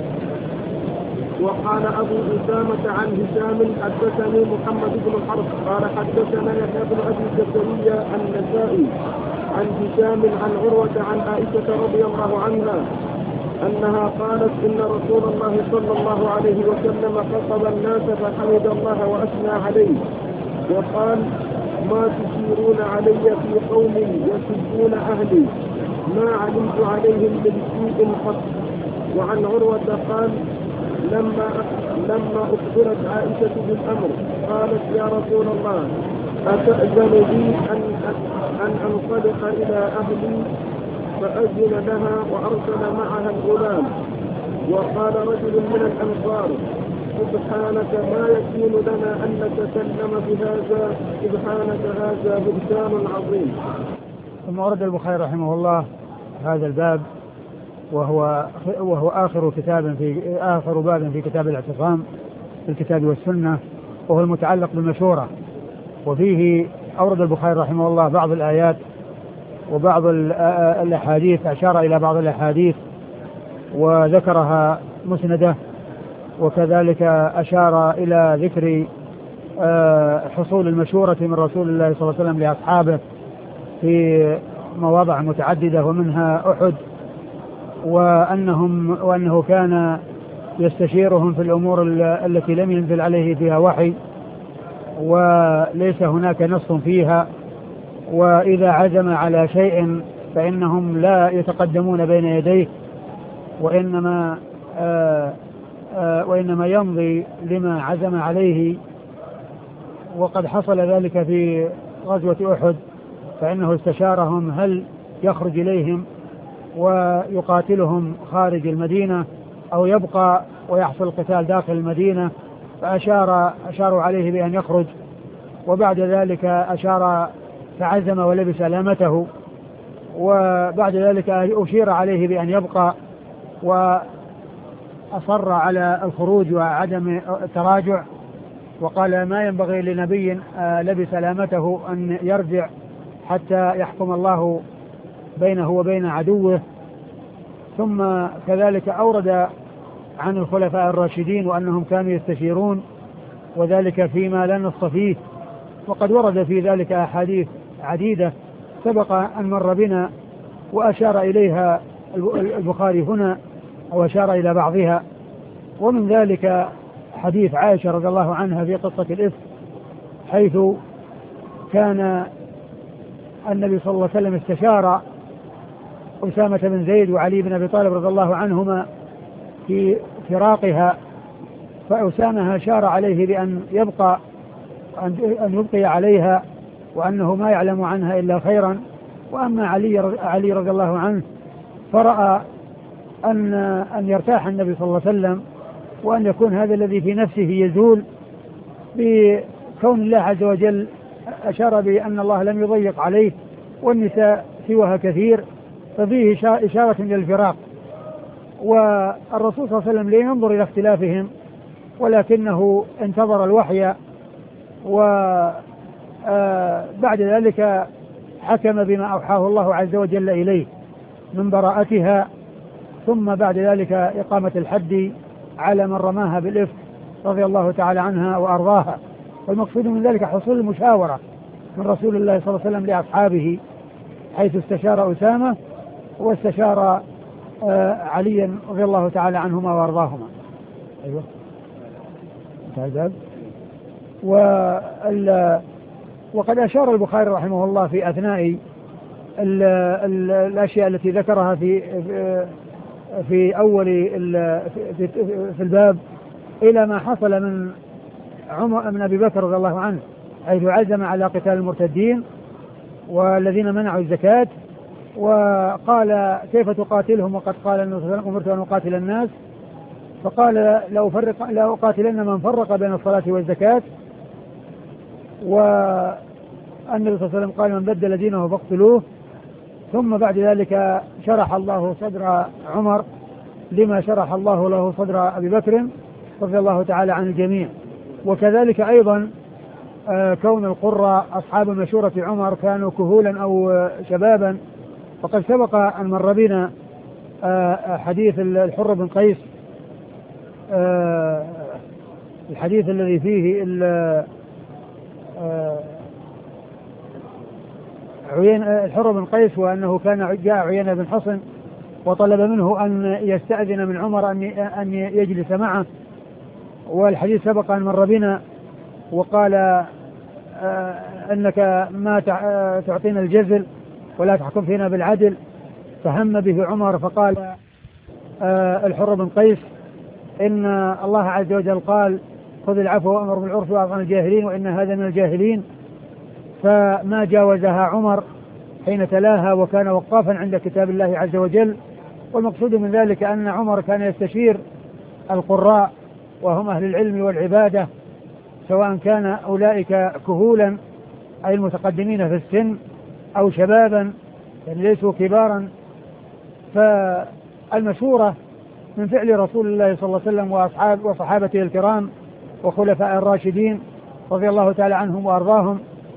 A: وقال أبو أسامة عن هشام حدثني محمد بن حرب قال حدثنا يحيى بن أبي زكريا النسائي عن هشام عن عروة عن عائشة رضي الله عنها أنها قالت: إن رسول الله صلى الله عليه وسلم خطب الناس فحمد الله وأثنى عليه وقال: ما تشيرون علي في قوم يسبون أهلي ما علمت عليهم من سوء قط. وعن عروة قال: لما لما أخبرت عائشة بالأمر قالت: يا رسول الله، أتأذن لي أن أن أنطلق إلى أهلي؟ فأذن لها وأرسل معها الغلام. وقال رجل من الأنصار: سبحانك ما يكون لنا أن نتكلم بهذا، سبحانك هذا بهتان عظيم.
B: ثم ورد البخاري رحمه الله هذا الباب وهو وهو آخر كتاب في آخر باب في كتاب الاعتصام في الكتاب والسنة، وهو المتعلق بالمشورة. وفيه أورد البخاري رحمه الله بعض الآيات وبعض الأحاديث، أشار إلى بعض الأحاديث وذكرها مسندة، وكذلك أشار إلى ذكر حصول المشورة من رسول الله صلى الله عليه وسلم لأصحابه في مواضع متعددة ومنها أحد، وأنهم وأنه كان يستشيرهم في الأمور التي لم ينزل عليه فيها وحي وليس هناك نص فيها، وإذا عزم على شيء فإنهم لا يتقدمون بين يديه، وإنما آآ آآ وإنما يمضي لما عزم عليه. وقد حصل ذلك في غزوة أحد، فإنه استشارهم هل يخرج إليهم ويقاتلهم خارج المدينة أو يبقى ويحصل القتال داخل المدينة، فأشار أشاروا عليه بأن يخرج، وبعد ذلك أشار فعزم ولبس لامته، وبعد ذلك أشير عليه بأن يبقى وأصر على الخروج وعدم التراجع، وقال: ما ينبغي لنبي لبس لامته أن يرجع حتى يحكم الله بينه وبين عدوه. ثم كذلك أورد عن الخلفاء الراشدين وأنهم كانوا يستشيرون، وذلك فيما لا نص فيه، وقد ورد في ذلك أحاديث عديدة سبق أن مر بنا وأشار إليها البخاري هنا أو أشار إلى بعضها. ومن ذلك حديث عائشة رضي الله عنها في قصة الإفك، حيث كان النبي صلى الله عليه وسلم استشار أسامة بن زيد وعلي بن أبي طالب رضي الله عنهما في فراقها فأسامة أشار عليه بأن يبقى أن يبقي عليها وأنه ما يعلم عنها إلا خيرا. وأما علي علي رضي الله عنه فرأى أن أن يرتاح النبي صلى الله عليه وسلم وأن يكون هذا الذي في نفسه يزول بكون الله عز وجل أشار بأن الله لم يضيق عليه والنساء سواها كثير، ففيه إشارة إلى الفراق. والرسول صلى الله عليه وسلم لا ينظر إلى اختلافهم ولكنه انتظر الوحي، وبعد ذلك حكم بما أوحاه الله عز وجل إليه من براءتها، ثم بعد ذلك إقامة الحد على من رماها بالإفك رضي الله تعالى عنها وأرضاها. والمقصود من ذلك حصول المشاورة من رسول الله صلى الله عليه وسلم لأصحابه، حيث استشار أسامة واستشار آه عليا رضي الله تعالى عنهما وأرضاهما. أيوة. وقد أشار البخاري رحمه الله في أثناء ال ال الأشياء التي ذكرها في في أول في, في الباب إلى ما حصل من عمر من أبي بكر رضي الله عنه، حيث عزم على قتال المرتدين والذين منعوا الزكاة، وقال كيف تقاتلهم وقد قال أمرت أن أقاتل الناس، فقال لو فرق لا أقاتلن من فرق بين الصلاة والزكاة. والنبي صلى الله عليه وسلم قال من بدل دينه فاقتلوه. ثم بعد ذلك شرح الله صدر عمر لما شرح الله له صدر أبي بكر رضي الله تعالى عن الجميع. وكذلك أيضا كون القرى أصحاب مشورة عمر كانوا كهولا أو شبابا، وقد سبق أن مر بنا حديث الحر بن قيس، الحديث الذي فيه الحر بن قيس، وأنه كان جاء عيينة بن حصن وطلب منه أن يستأذن من عمر أن يجلس معه، والحديث سبق أن مر بنا، وقال أنك ما تعطينا الجزل ولا تحكم فينا بالعدل، فهم به عمر فقال الحر بن قيس إن الله عز وجل قال خذ العفو وأمر بالعرف وأعرض عن الجاهلين وإن هذا من الجاهلين، فما جاوزها عمر حين تلاها وكان وقافا عند كتاب الله عز وجل. والمقصود من ذلك أن عمر كان يستشير القراء وهم أهل العلم والعبادة، سواء كان أولئك كهولا أي المتقدمين في السن أو شبابا يعني ليسوا كبارا. فالمشورة من فعل رسول الله صلى الله عليه وسلم وأصحاب وصحابته الكرام وخلفاء الراشدين رضي الله تعالى عنهم وأرضاهم،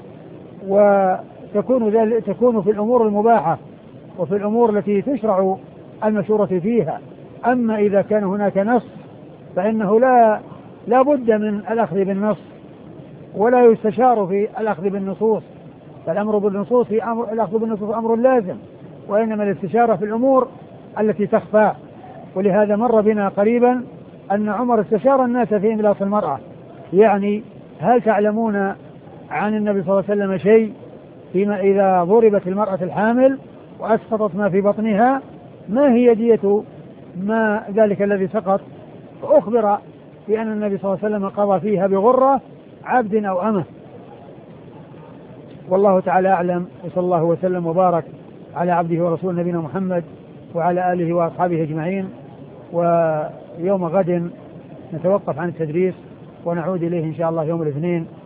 B: وتكون ذلك تكون في الأمور المباحة وفي الأمور التي تشرع المشورة فيها. أما إذا كان هناك نص فإنه لا لا بد من الأخذ بالنص ولا يستشار في الأخذ بالنصوص، فالأمر بالنصوص في أمر الأخذ بالنصوص أمر لازم، وإنما الاستشارة في الأمور التي تخفى. ولهذا مر بنا قريبا أن عمر استشار الناس في إملاص المرأة، يعني هل تعلمون عن النبي صلى الله عليه وسلم شيء فيما إذا ضربت المرأة الحامل وأسقطت ما في بطنها ما هي دية ما ذلك الذي سقط؟ فأخبر بأن النبي صلى الله عليه وسلم قضى فيها بغرة عبد أو أمه. والله تعالى أعلم، وصلى الله وسلم وبارك على عبده ورسوله نبينا محمد وعلى آله وأصحابه أجمعين. ويوم غد نتوقف عن التدريس ونعود إليه إن شاء الله يوم الاثنين